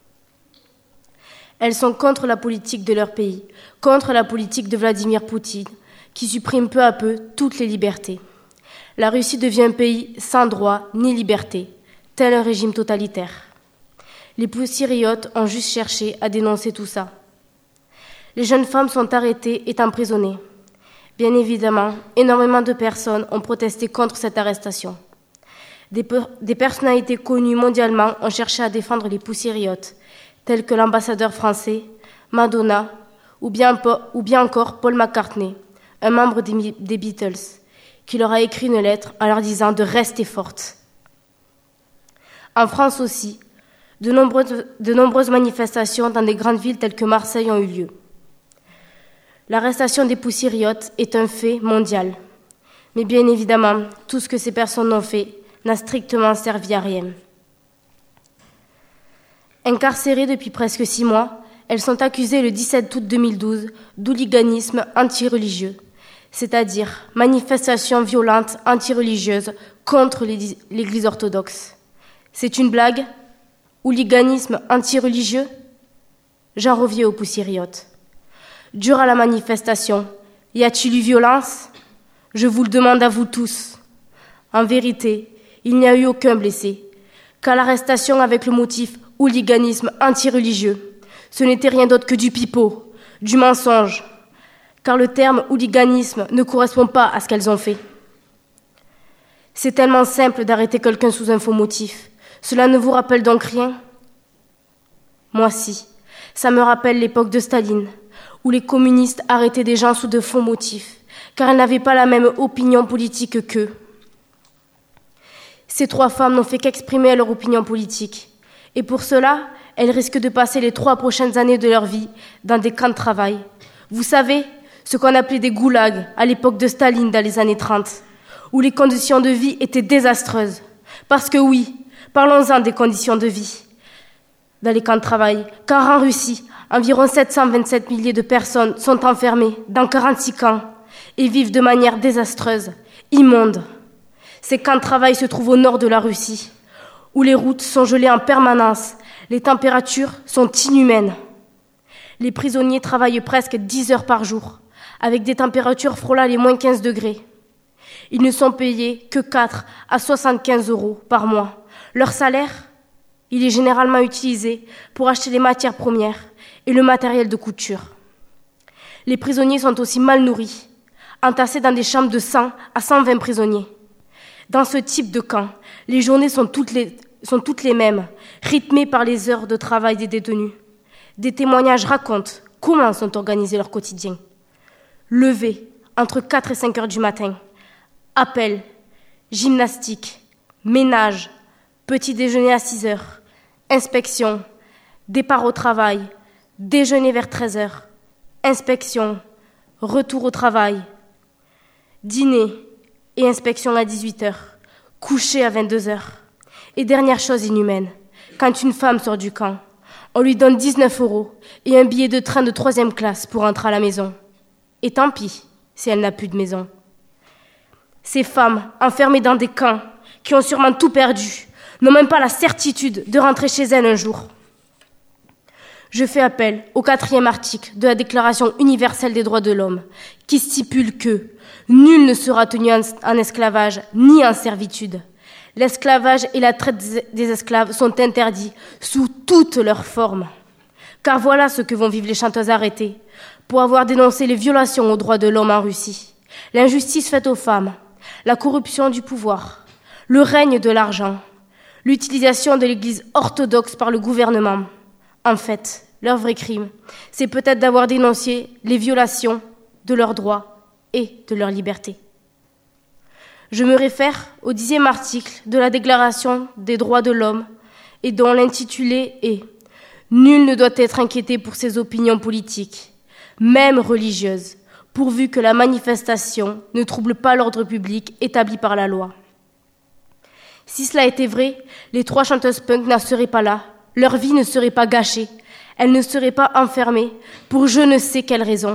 Elles sont contre la politique de leur pays, contre la politique de Vladimir Poutine, qui supprime peu à peu toutes les libertés. La Russie devient un pays sans droit ni liberté, tel un régime totalitaire. Les Pussy Riot ont juste cherché à dénoncer tout ça. Les jeunes femmes sont arrêtées et emprisonnées. Bien évidemment, énormément de personnes ont protesté contre cette arrestation. Des, per- des personnalités connues mondialement ont cherché à défendre les Pussy Riot, tels que l'ambassadeur français, Madonna, ou bien, ou bien encore Paul McCartney, un membre des, des Beatles, qui leur a écrit une lettre en leur disant de rester fortes. En France aussi, de nombreuses, de nombreuses manifestations dans des grandes villes telles que Marseille ont eu lieu. L'arrestation des Pussy Riot est un fait mondial. Mais bien évidemment, tout ce que ces personnes ont fait n'a strictement servi à rien. Incarcérées depuis presque six mois, elles sont accusées le dix-sept août deux mille douze d'hooliganisme anti-religieux, c'est-à-dire manifestation violente anti-religieuse contre l'Église orthodoxe. C'est une blague? Hooliganisme anti-religieux? J'en reviens aux poussiériotes. Durant la manifestation, y a-t-il eu violence? Je vous le demande à vous tous. En vérité, il n'y a eu aucun blessé, car l'arrestation avec le motif hooliganisme anti-religieux, ce n'était rien d'autre que du pipeau, du mensonge, car le terme hooliganisme ne correspond pas à ce qu'elles ont fait. C'est tellement simple d'arrêter quelqu'un sous un faux motif. Cela ne vous rappelle donc rien? Moi si, ça me rappelle l'époque de Staline, où les communistes arrêtaient des gens sous de faux motifs, car elles n'avaient pas la même opinion politique qu'eux. Ces trois femmes n'ont fait qu'exprimer leur opinion politique, et pour cela, elles risquent de passer les trois prochaines années de leur vie dans des camps de travail. Vous savez, ce qu'on appelait des goulags à l'époque de Staline dans les années trente, où les conditions de vie étaient désastreuses. Parce que oui, parlons-en des conditions de vie dans les camps de travail, car en Russie, environ sept cent vingt-sept milliers de personnes sont enfermées dans quarante-six camps et vivent de manière désastreuse, immonde. Ces camps de travail se trouvent au nord de la Russie, où les routes sont gelées en permanence, les températures sont inhumaines. Les prisonniers travaillent presque dix heures par jour, avec des températures frôlant les moins quinze degrés. Ils ne sont payés que quatre à soixante-quinze euros par mois. Leur salaire, il est généralement utilisé pour acheter les matières premières et le matériel de couture. Les prisonniers sont aussi mal nourris, entassés dans des chambres de cent à cent vingt prisonniers. Dans ce type de camp, les journées sont toutes les, sont toutes les mêmes, rythmées par les heures de travail des détenus. Des témoignages racontent comment sont organisés leurs quotidiens. Lever entre quatre et cinq heures du matin, appel, gymnastique, ménage, petit déjeuner à six heures, inspection, départ au travail, déjeuner vers treize heures, inspection, retour au travail, dîner et inspection à dix-huit heures, coucher à vingt-deux heures. Et dernière chose inhumaine, quand une femme sort du camp, on lui donne dix-neuf euros et un billet de train de troisième classe pour rentrer à la maison. Et tant pis si elle n'a plus de maison. Ces femmes, enfermées dans des camps, qui ont sûrement tout perdu, n'ont même pas la certitude de rentrer chez elles un jour. Je fais appel au quatrième article de la Déclaration universelle des droits de l'homme, qui stipule que nul ne sera tenu en esclavage ni en servitude. L'esclavage et la traite des esclaves sont interdits sous toutes leurs formes. Car voilà ce que vont vivre les chanteuses arrêtées pour avoir dénoncé les violations aux droits de l'homme en Russie, l'injustice faite aux femmes, la corruption du pouvoir, le règne de l'argent, l'utilisation de l'Église orthodoxe par le gouvernement. En fait, leur vrai crime, c'est peut-être d'avoir dénoncé les violations de leurs droits et de leur liberté. Je me réfère au dixième article de la Déclaration des droits de l'homme et dont l'intitulé est « Nul ne doit être inquiété pour ses opinions politiques, même religieuses, pourvu que la manifestation ne trouble pas l'ordre public établi par la loi. » Si cela était vrai, les trois chanteuses punk n'en seraient pas là, leur vie ne serait pas gâchée, elles ne seraient pas enfermées pour je ne sais quelle raison.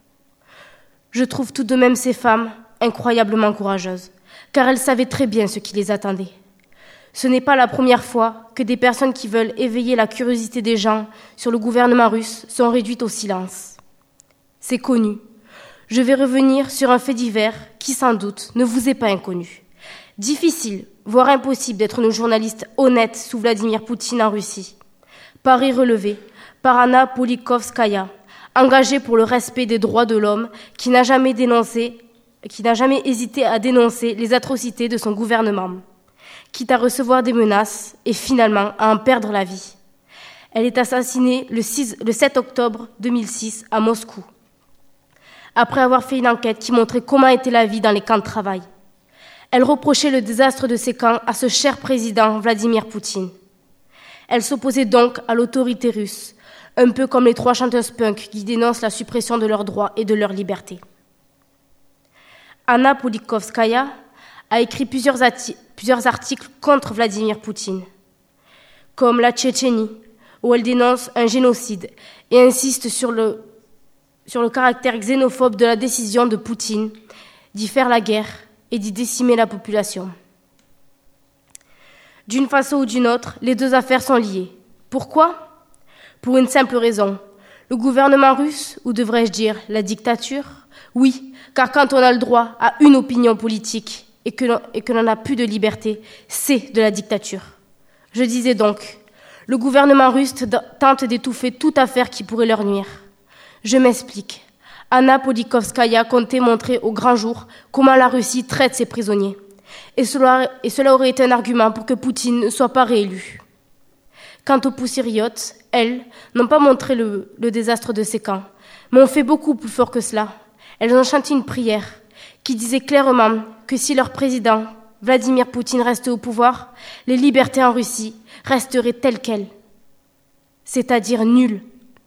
Je trouve tout de même ces femmes incroyablement courageuses, car elles savaient très bien ce qui les attendait. Ce n'est pas la première fois que des personnes qui veulent éveiller la curiosité des gens sur le gouvernement russe sont réduites au silence. C'est connu. Je vais revenir sur un fait divers qui, sans doute, ne vous est pas inconnu. Difficile, voire impossible d'être une journaliste honnête sous Vladimir Poutine en Russie. Pari relevé par Anna Politkovskaya, engagée pour le respect des droits de l'homme, qui n'a jamais dénoncé, qui n'a jamais hésité à dénoncer les atrocités de son gouvernement, quitte à recevoir des menaces et finalement à en perdre la vie. Elle est assassinée le, six, le sept octobre deux mille six à Moscou, après avoir fait une enquête qui montrait comment était la vie dans les camps de travail. Elle reprochait le désastre de ces camps à ce cher président Vladimir Poutine. Elle s'opposait donc à l'autorité russe, un peu comme les trois chanteuses punk qui dénoncent la suppression de leurs droits et de leur liberté. Anna Politkovskaya a écrit plusieurs, ati- plusieurs articles contre Vladimir Poutine, comme la Tchétchénie, où elle dénonce un génocide et insiste sur le, sur le caractère xénophobe de la décision de Poutine d'y faire la guerre et d'y décimer la population. D'une façon ou d'une autre, les deux affaires sont liées. Pourquoi ? Pour une simple raison. Le gouvernement russe, ou devrais-je dire la dictature ? Oui, car quand on a le droit à une opinion politique et que l'on, et que l'on n'a plus de liberté, c'est de la dictature. Je disais donc, le gouvernement russe tente d'étouffer toute affaire qui pourrait leur nuire. Je m'explique. Anna Politkovskaya comptait montrer au grand jour comment la Russie traite ses prisonniers. Et cela, et cela aurait été un argument pour que Poutine ne soit pas réélu. Quant aux poussériotes, elles n'ont pas montré le, le désastre de ces camps, mais ont fait beaucoup plus fort que cela. Elles ont chanté une prière qui disait clairement que si leur président, Vladimir Poutine, restait au pouvoir, les libertés en Russie resteraient telles quelles, c'est-à-dire nulles.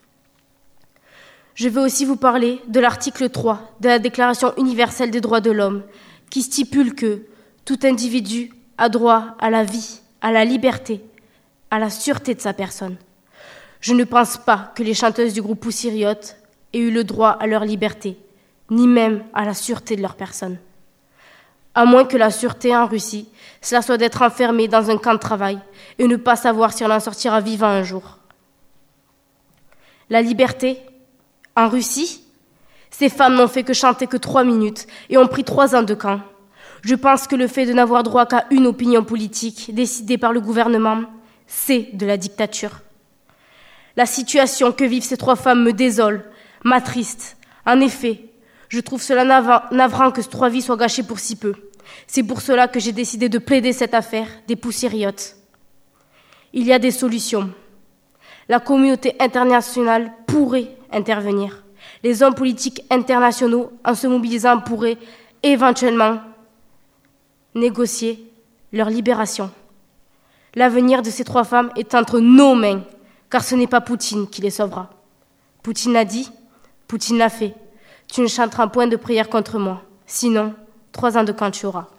Je veux aussi vous parler de l'article trois de la Déclaration universelle des droits de l'homme, qui stipule que tout individu a droit à la vie, à la liberté, à la sûreté de sa personne. Je ne pense pas que les chanteuses du groupe Pussy Riot aient eu le droit à leur liberté, ni même à la sûreté de leur personne. À moins que la sûreté en Russie, cela soit d'être enfermé dans un camp de travail et ne pas savoir si on en sortira vivant un jour. La liberté, en Russie, ces femmes n'ont fait que chanter que trois minutes et ont pris trois ans de camp. Je pense que le fait de n'avoir droit qu'à une opinion politique décidée par le gouvernement, c'est de la dictature. La situation que vivent ces trois femmes me désole, m'attriste. En effet, je trouve cela navrant que ces trois vies soient gâchées pour si peu. C'est pour cela que j'ai décidé de plaider cette affaire des Pussy Riot. Il y a des solutions. La communauté internationale pourrait intervenir. Les hommes politiques internationaux, en se mobilisant, pourraient éventuellement négocier leur libération. L'avenir de ces trois femmes est entre nos mains, car ce n'est pas Poutine qui les sauvera. Poutine l'a dit, Poutine l'a fait. Tu ne chanteras point de prière contre moi. Sinon, trois ans de camp tu auras.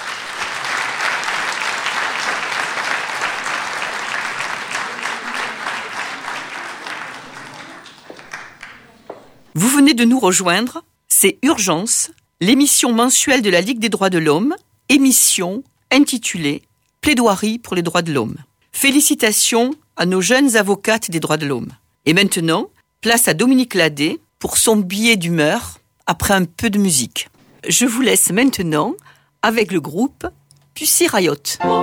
Vous venez de nous rejoindre, c'est Urgence, l'émission mensuelle de la Ligue des droits de l'homme, émission intitulée « Plaidoirie pour les droits de l'homme ». Félicitations à nos jeunes avocates des droits de l'homme. Et maintenant, place à Dominique Ladet pour son billet d'humeur après un peu de musique. Je vous laisse maintenant avec le groupe Pussy Riot.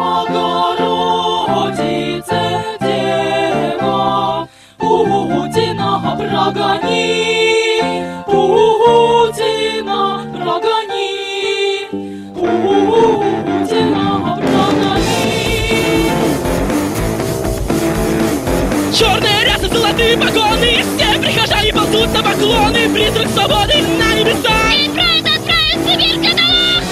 Черные рясы, золотые погоны, и все прихожане ползут на поклоны. Призрак свободы на небеса. И правда отправит в Сибирь каталог.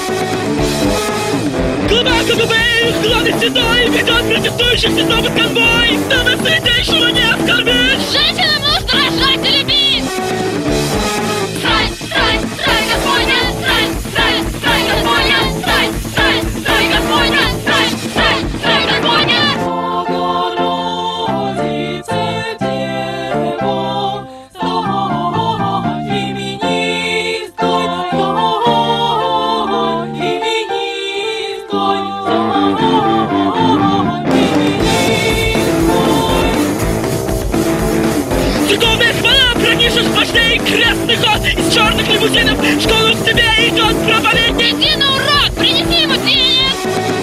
Глубоко губей, главный седой, ведет протестующих седой под конвой. Дабы святейшего не оскорбить. Женщина может рожать и любить. Срань, срань, срань, Господня, срань, срань, срань, Господня, срань, срань, срань, Господня, срань, срань, срань, Господня. Крестный ход из черных лимузинов. В школу к тебе идет проповедник. Иди на урок, принеси ему денег.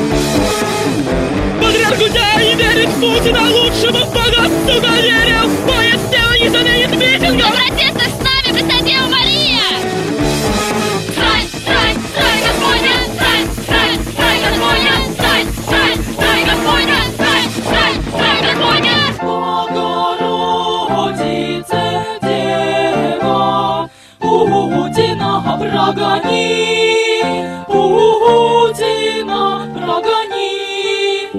Подряд гудя и верит в Путина, лучшему бога, сука, верил. Поезд тела не заменит митингом. На протестах с нами присядь Дева Мария. Срань, срань, срань, Господня, срань, срань, срань, Господня, срань, срань, срань, Господня, срань, срань, срань, Господня. Путина прогони, Путина прогони,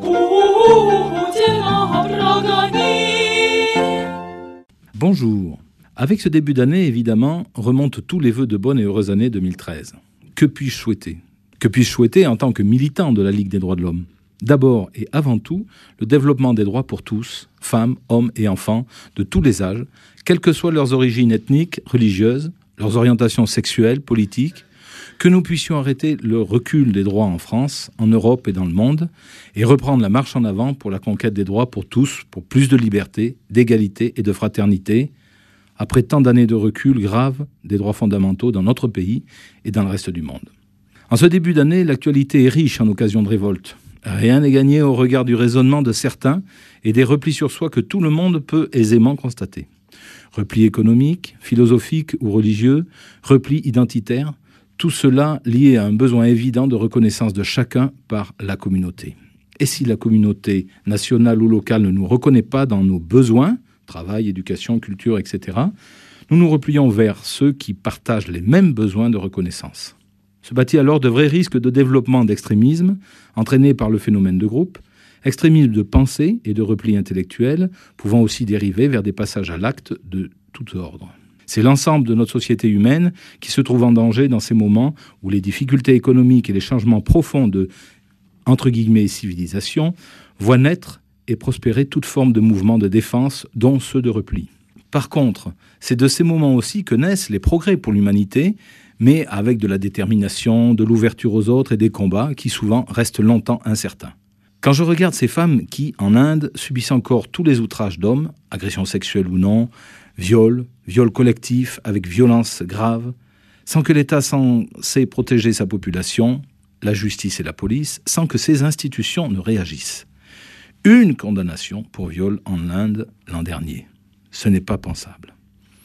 Путина прогони. Bonjour. Avec ce début d'année, évidemment, remontent tous les vœux de bonne et heureuse année deux mille treize. Que puis-je souhaiter ? Que puis-je souhaiter en tant que militant de la Ligue des droits de l'homme ? D'abord et avant tout, le développement des droits pour tous, femmes, hommes et enfants, de tous les âges, quelles que soient leurs origines ethniques, religieuses, leurs orientations sexuelles, politiques, que nous puissions arrêter le recul des droits en France, en Europe et dans le monde, et reprendre la marche en avant pour la conquête des droits pour tous, pour plus de liberté, d'égalité et de fraternité, après tant d'années de recul grave des droits fondamentaux dans notre pays et dans le reste du monde. En ce début d'année, l'actualité est riche en occasions de révolte. Rien n'est gagné au regard du raisonnement de certains et des replis sur soi que tout le monde peut aisément constater. Repli économique, philosophique ou religieux, repli identitaire, tout cela lié à un besoin évident de reconnaissance de chacun par la communauté. Et si la communauté nationale ou locale ne nous reconnaît pas dans nos besoins, travail, éducation, culture, et cetera, nous nous replions vers ceux qui partagent les mêmes besoins de reconnaissance. Se bâtit alors de vrais risques de développement d'extrémisme, entraînés par le phénomène de groupe, extrémisme de pensée et de repli intellectuel, pouvant aussi dériver vers des passages à l'acte de tout ordre. C'est l'ensemble de notre société humaine qui se trouve en danger dans ces moments où les difficultés économiques et les changements profonds de, entre guillemets, civilisation, voient naître et prospérer toute forme de mouvement de défense, dont ceux de repli. Par contre, c'est de ces moments aussi que naissent les progrès pour l'humanité, mais avec de la détermination, de l'ouverture aux autres et des combats qui souvent restent longtemps incertains. Quand je regarde ces femmes qui, en Inde, subissent encore tous les outrages d'hommes, agressions sexuelles ou non, viols, viols collectifs avec violence grave, sans que l'État censé protéger sa population, la justice et la police, sans que ces institutions ne réagissent. Une condamnation pour viol en Inde l'an dernier. Ce n'est pas pensable.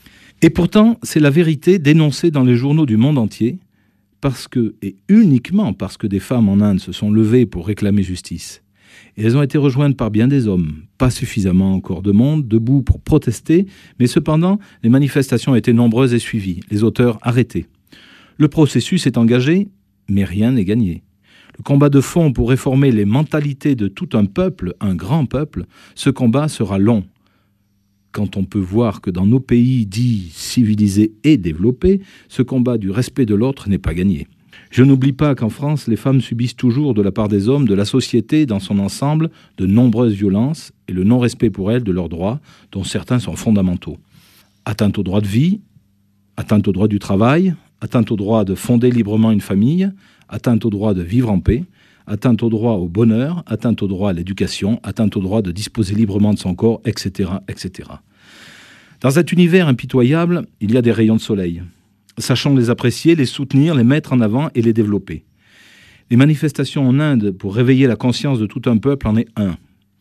Et pourtant, c'est la vérité dénoncée dans les journaux du monde entier, parce que, et uniquement parce que des femmes en Inde se sont levées pour réclamer justice. Et elles ont été rejointes par bien des hommes, pas suffisamment encore de monde, debout pour protester, mais cependant, les manifestations étaient nombreuses et suivies, les auteurs arrêtés. Le processus est engagé, mais rien n'est gagné. Le combat de fond pour réformer les mentalités de tout un peuple, un grand peuple, ce combat sera long. Quand on peut voir que dans nos pays dits civilisés et développés, ce combat du respect de l'autre n'est pas gagné. Je n'oublie pas qu'en France, les femmes subissent toujours de la part des hommes, de la société dans son ensemble, de nombreuses violences et le non-respect pour elles de leurs droits, dont certains sont fondamentaux. Atteinte au droit de vie, atteinte au droit du travail, atteinte au droit de fonder librement une famille, atteinte au droit de vivre en paix, atteinte au droit au bonheur, atteinte au droit à l'éducation, atteinte au droit de disposer librement de son corps, et cetera, et cetera. Dans cet univers impitoyable, il y a des rayons de soleil. Sachons les apprécier, les soutenir, les mettre en avant et les développer. Les manifestations en Inde pour réveiller la conscience de tout un peuple en est un.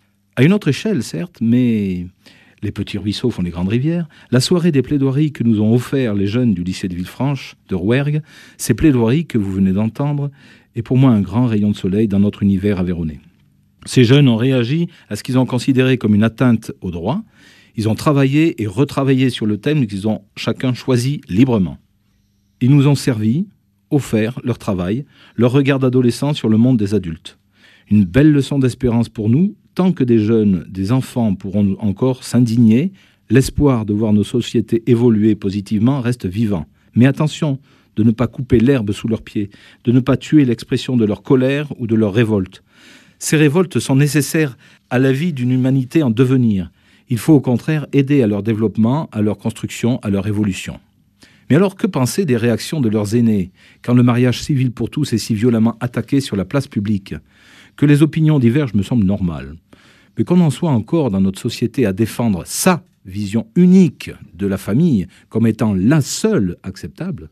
À une autre échelle, certes, mais les petits ruisseaux font les grandes rivières. La soirée des plaidoiries que nous ont offert les jeunes du lycée de Villefranche, de Rouergue, ces plaidoiries que vous venez d'entendre, est pour moi un grand rayon de soleil dans notre univers aveyronnais. Ces jeunes ont réagi à ce qu'ils ont considéré comme une atteinte au droit. Ils ont travaillé et retravaillé sur le thème qu'ils ont chacun choisi librement. Ils nous ont servi, offert leur travail, leur regard d'adolescent sur le monde des adultes. Une belle leçon d'espérance pour nous, tant que des jeunes, des enfants pourront encore s'indigner, l'espoir de voir nos sociétés évoluer positivement reste vivant. Mais attention, de ne pas couper l'herbe sous leurs pieds, de ne pas tuer l'expression de leur colère ou de leur révolte. Ces révoltes sont nécessaires à la vie d'une humanité en devenir. Il faut au contraire aider à leur développement, à leur construction, à leur évolution. Mais alors, que penser des réactions de leurs aînés quand le mariage civil pour tous est si violemment attaqué sur la place publique? Que les opinions divergent me semble normal. Mais qu'on en soit encore dans notre société à défendre sa vision unique de la famille comme étant la seule acceptable,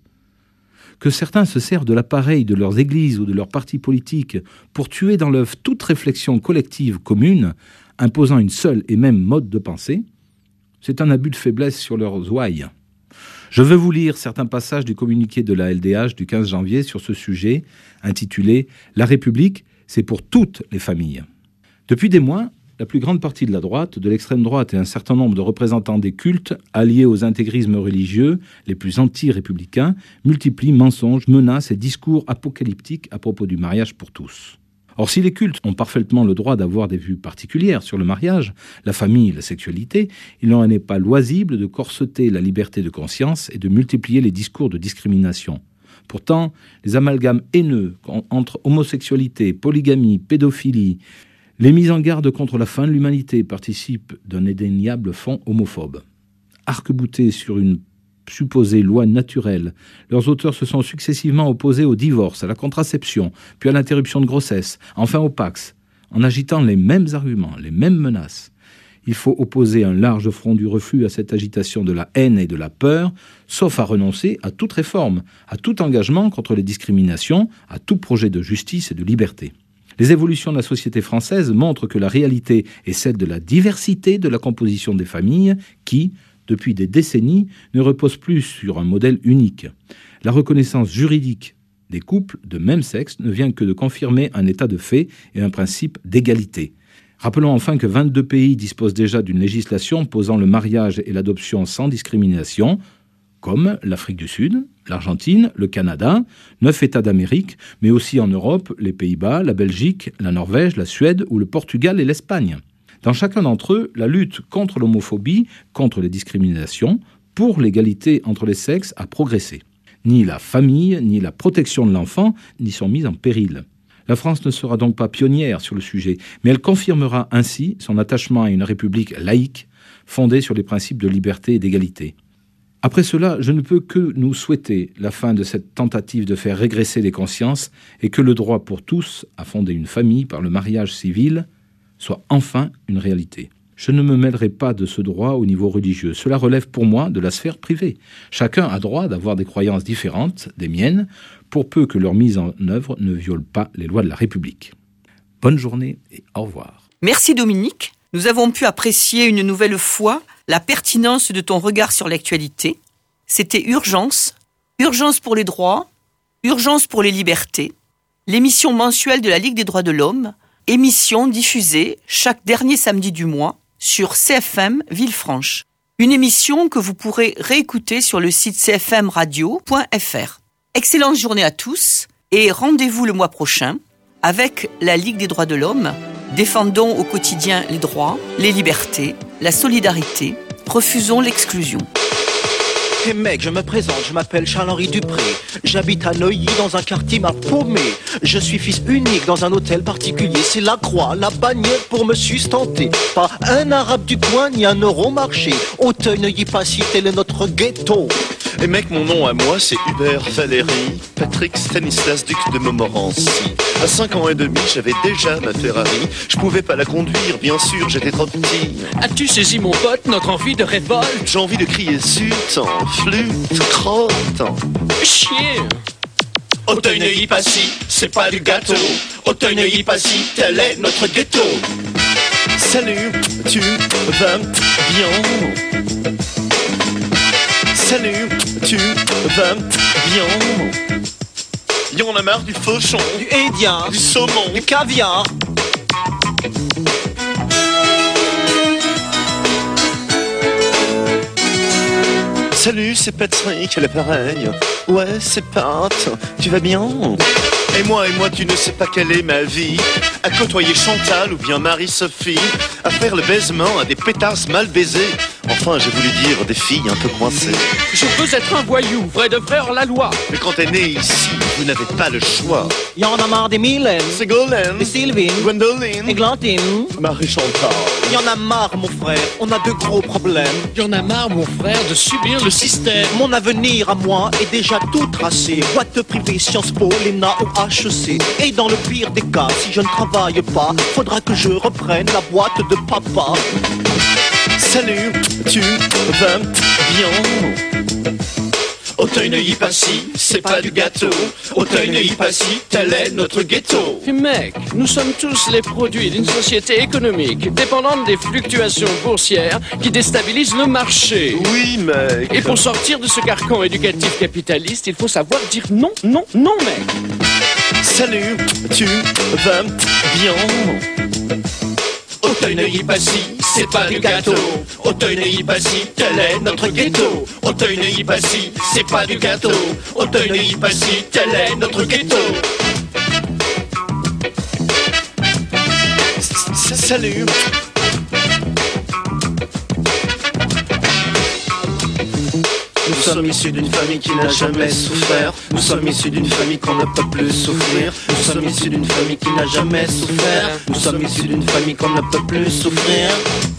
que certains se servent de l'appareil de leurs églises ou de leurs partis politiques pour tuer dans l'œuf toute réflexion collective commune, imposant une seule et même mode de pensée, c'est un abus de faiblesse sur leurs ouailles. Je veux vous lire certains passages du communiqué de la L D H du quinze janvier sur ce sujet, intitulé « La République, c'est pour toutes les familles ». Depuis des mois, la plus grande partie de la droite, de l'extrême droite et un certain nombre de représentants des cultes, alliés aux intégrismes religieux les plus anti-républicains, multiplient mensonges, menaces et discours apocalyptiques à propos du mariage pour tous. Or, si les cultes ont parfaitement le droit d'avoir des vues particulières sur le mariage, la famille et la sexualité, il n'en est pas loisible de corseter la liberté de conscience et de multiplier les discours de discrimination. Pourtant, les amalgames haineux entre homosexualité, polygamie, pédophilie, les mises en garde contre la fin de l'humanité participent d'un indéniable fond homophobe. Arc-boutés sur une supposée loi naturelle, leurs auteurs se sont successivement opposés au divorce, à la contraception, puis à l'interruption de grossesse, enfin au Pacs, en agitant les mêmes arguments, les mêmes menaces. Il faut opposer un large front du refus à cette agitation de la haine et de la peur, sauf à renoncer à toute réforme, à tout engagement contre les discriminations, à tout projet de justice et de liberté. Les évolutions de la société française montrent que la réalité est celle de la diversité de la composition des familles qui, depuis des décennies, ne repose plus sur un modèle unique. La reconnaissance juridique des couples de même sexe ne vient que de confirmer un état de fait et un principe d'égalité. Rappelons enfin que vingt-deux pays disposent déjà d'une législation posant le mariage et l'adoption sans discrimination, comme l'Afrique du Sud, l'Argentine, le Canada, neuf États d'Amérique, mais aussi en Europe, les Pays-Bas, la Belgique, la Norvège, la Suède ou le Portugal et l'Espagne. Dans chacun d'entre eux, la lutte contre l'homophobie, contre les discriminations, pour l'égalité entre les sexes a progressé. Ni la famille, ni la protection de l'enfant n'y sont mises en péril. La France ne sera donc pas pionnière sur le sujet, mais elle confirmera ainsi son attachement à une république laïque, fondée sur les principes de liberté et d'égalité. Après cela, je ne peux que nous souhaiter la fin de cette tentative de faire régresser les consciences et que le droit pour tous à fonder une famille par le mariage civil soit enfin une réalité. Je ne me mêlerai pas de ce droit au niveau religieux. Cela relève pour moi de la sphère privée. Chacun a droit d'avoir des croyances différentes des miennes, pour peu que leur mise en œuvre ne viole pas les lois de la République. Bonne journée et au revoir. Merci Dominique. Nous avons pu apprécier une nouvelle fois la pertinence de ton regard sur l'actualité. C'était Urgence, Urgence pour les droits, Urgence pour les libertés, l'émission mensuelle de la Ligue des droits de l'homme, émission diffusée chaque dernier samedi du mois sur C F M Villefranche. Une émission que vous pourrez réécouter sur le site c f m radio point f r. Excellente journée à tous et rendez-vous le mois prochain avec la Ligue des droits de l'homme. Défendons au quotidien les droits, les libertés, la solidarité, refusons l'exclusion. Hey mec, je me présente, je m'appelle Charles-Henri Dupré. J'habite à Neuilly dans un quartier mal paumé. Je suis fils unique dans un hôtel particulier. C'est la croix, la bannière pour me sustenter. Pas un arabe du coin ni un euro marché. Auteuil-Neuilly-Passy, tel est notre ghetto. Et mec, mon nom à moi, c'est Hubert Valéry Patrick Stanislas, duc de Montmorency. À cinq ans et demi, j'avais déjà ma Ferrari. Je pouvais pas la conduire, bien sûr, j'étais trop petit. As-tu saisi, mon pote, notre envie de révolte? J'ai envie de crier zut, en flûte, crotte, en chier. Auteuil-Neuilly-Passy, c'est pas du gâteau. Auteuil-Neuilly-Passy, tel est notre ghetto. Salut, tu vas bien? Salut, tu vas bien? Y'en a marre du fauchon, du hédien, du saumon, du caviar. Salut, c'est Patrick, l'appareil. Ouais, c'est Pat, tu vas bien? Et moi, et moi, tu ne sais pas quelle est ma vie. À côtoyer Chantal ou bien Marie-Sophie. À faire le baisement à des pétasses mal baisées. Enfin, j'ai voulu dire des filles un peu coincées. Je veux être un voyou, vrai de vrai hors la loi. Mais quand t'es né ici, vous n'avez pas le choix. Y'en a marre des Mylène, Ségolène, des Sylvine, Gwendoline, Églantine, Marie-Chantal. Y'en a marre, mon frère, on a de gros problèmes. Y'en a marre, mon frère, de subir le système. Mon avenir à moi est déjà tout tracé. Boîte privée, Sciences Po, l'E N A ou H E C. Et dans le pire des cas, si je ne travaille pas, faudra que je reprenne la boîte de papa. Salut, tu vas bien? Auteuil-Neuilly-Passy, c'est pas du gâteau. Auteuil-Neuilly-Passy, tel est notre ghetto. Et mec, nous sommes tous les produits d'une société économique dépendante des fluctuations boursières qui déstabilisent le marché. Oui, mec. Et pour sortir de ce carcan éducatif capitaliste, il faut savoir dire non, non, non, mec. Salut, tu vas bien? Auteuil-Neuilly-Passy, c'est pas du gâteau. Auteuil-Neuilly-Passy, tel est notre ghetto. Auteuil-Neuilly-Passy, c'est pas du gâteau. Auteuil-Neuilly-Passy, tel est notre ghetto. Salut. Nous sommes issus d'une famille qui n'a jamais souffert. Nous sommes issus d'une famille qu'on ne peut plus souffrir. Nous sommes issus d'une famille qui n'a jamais souffert. Nous sommes issus d'une famille qu'on ne peut plus souffrir.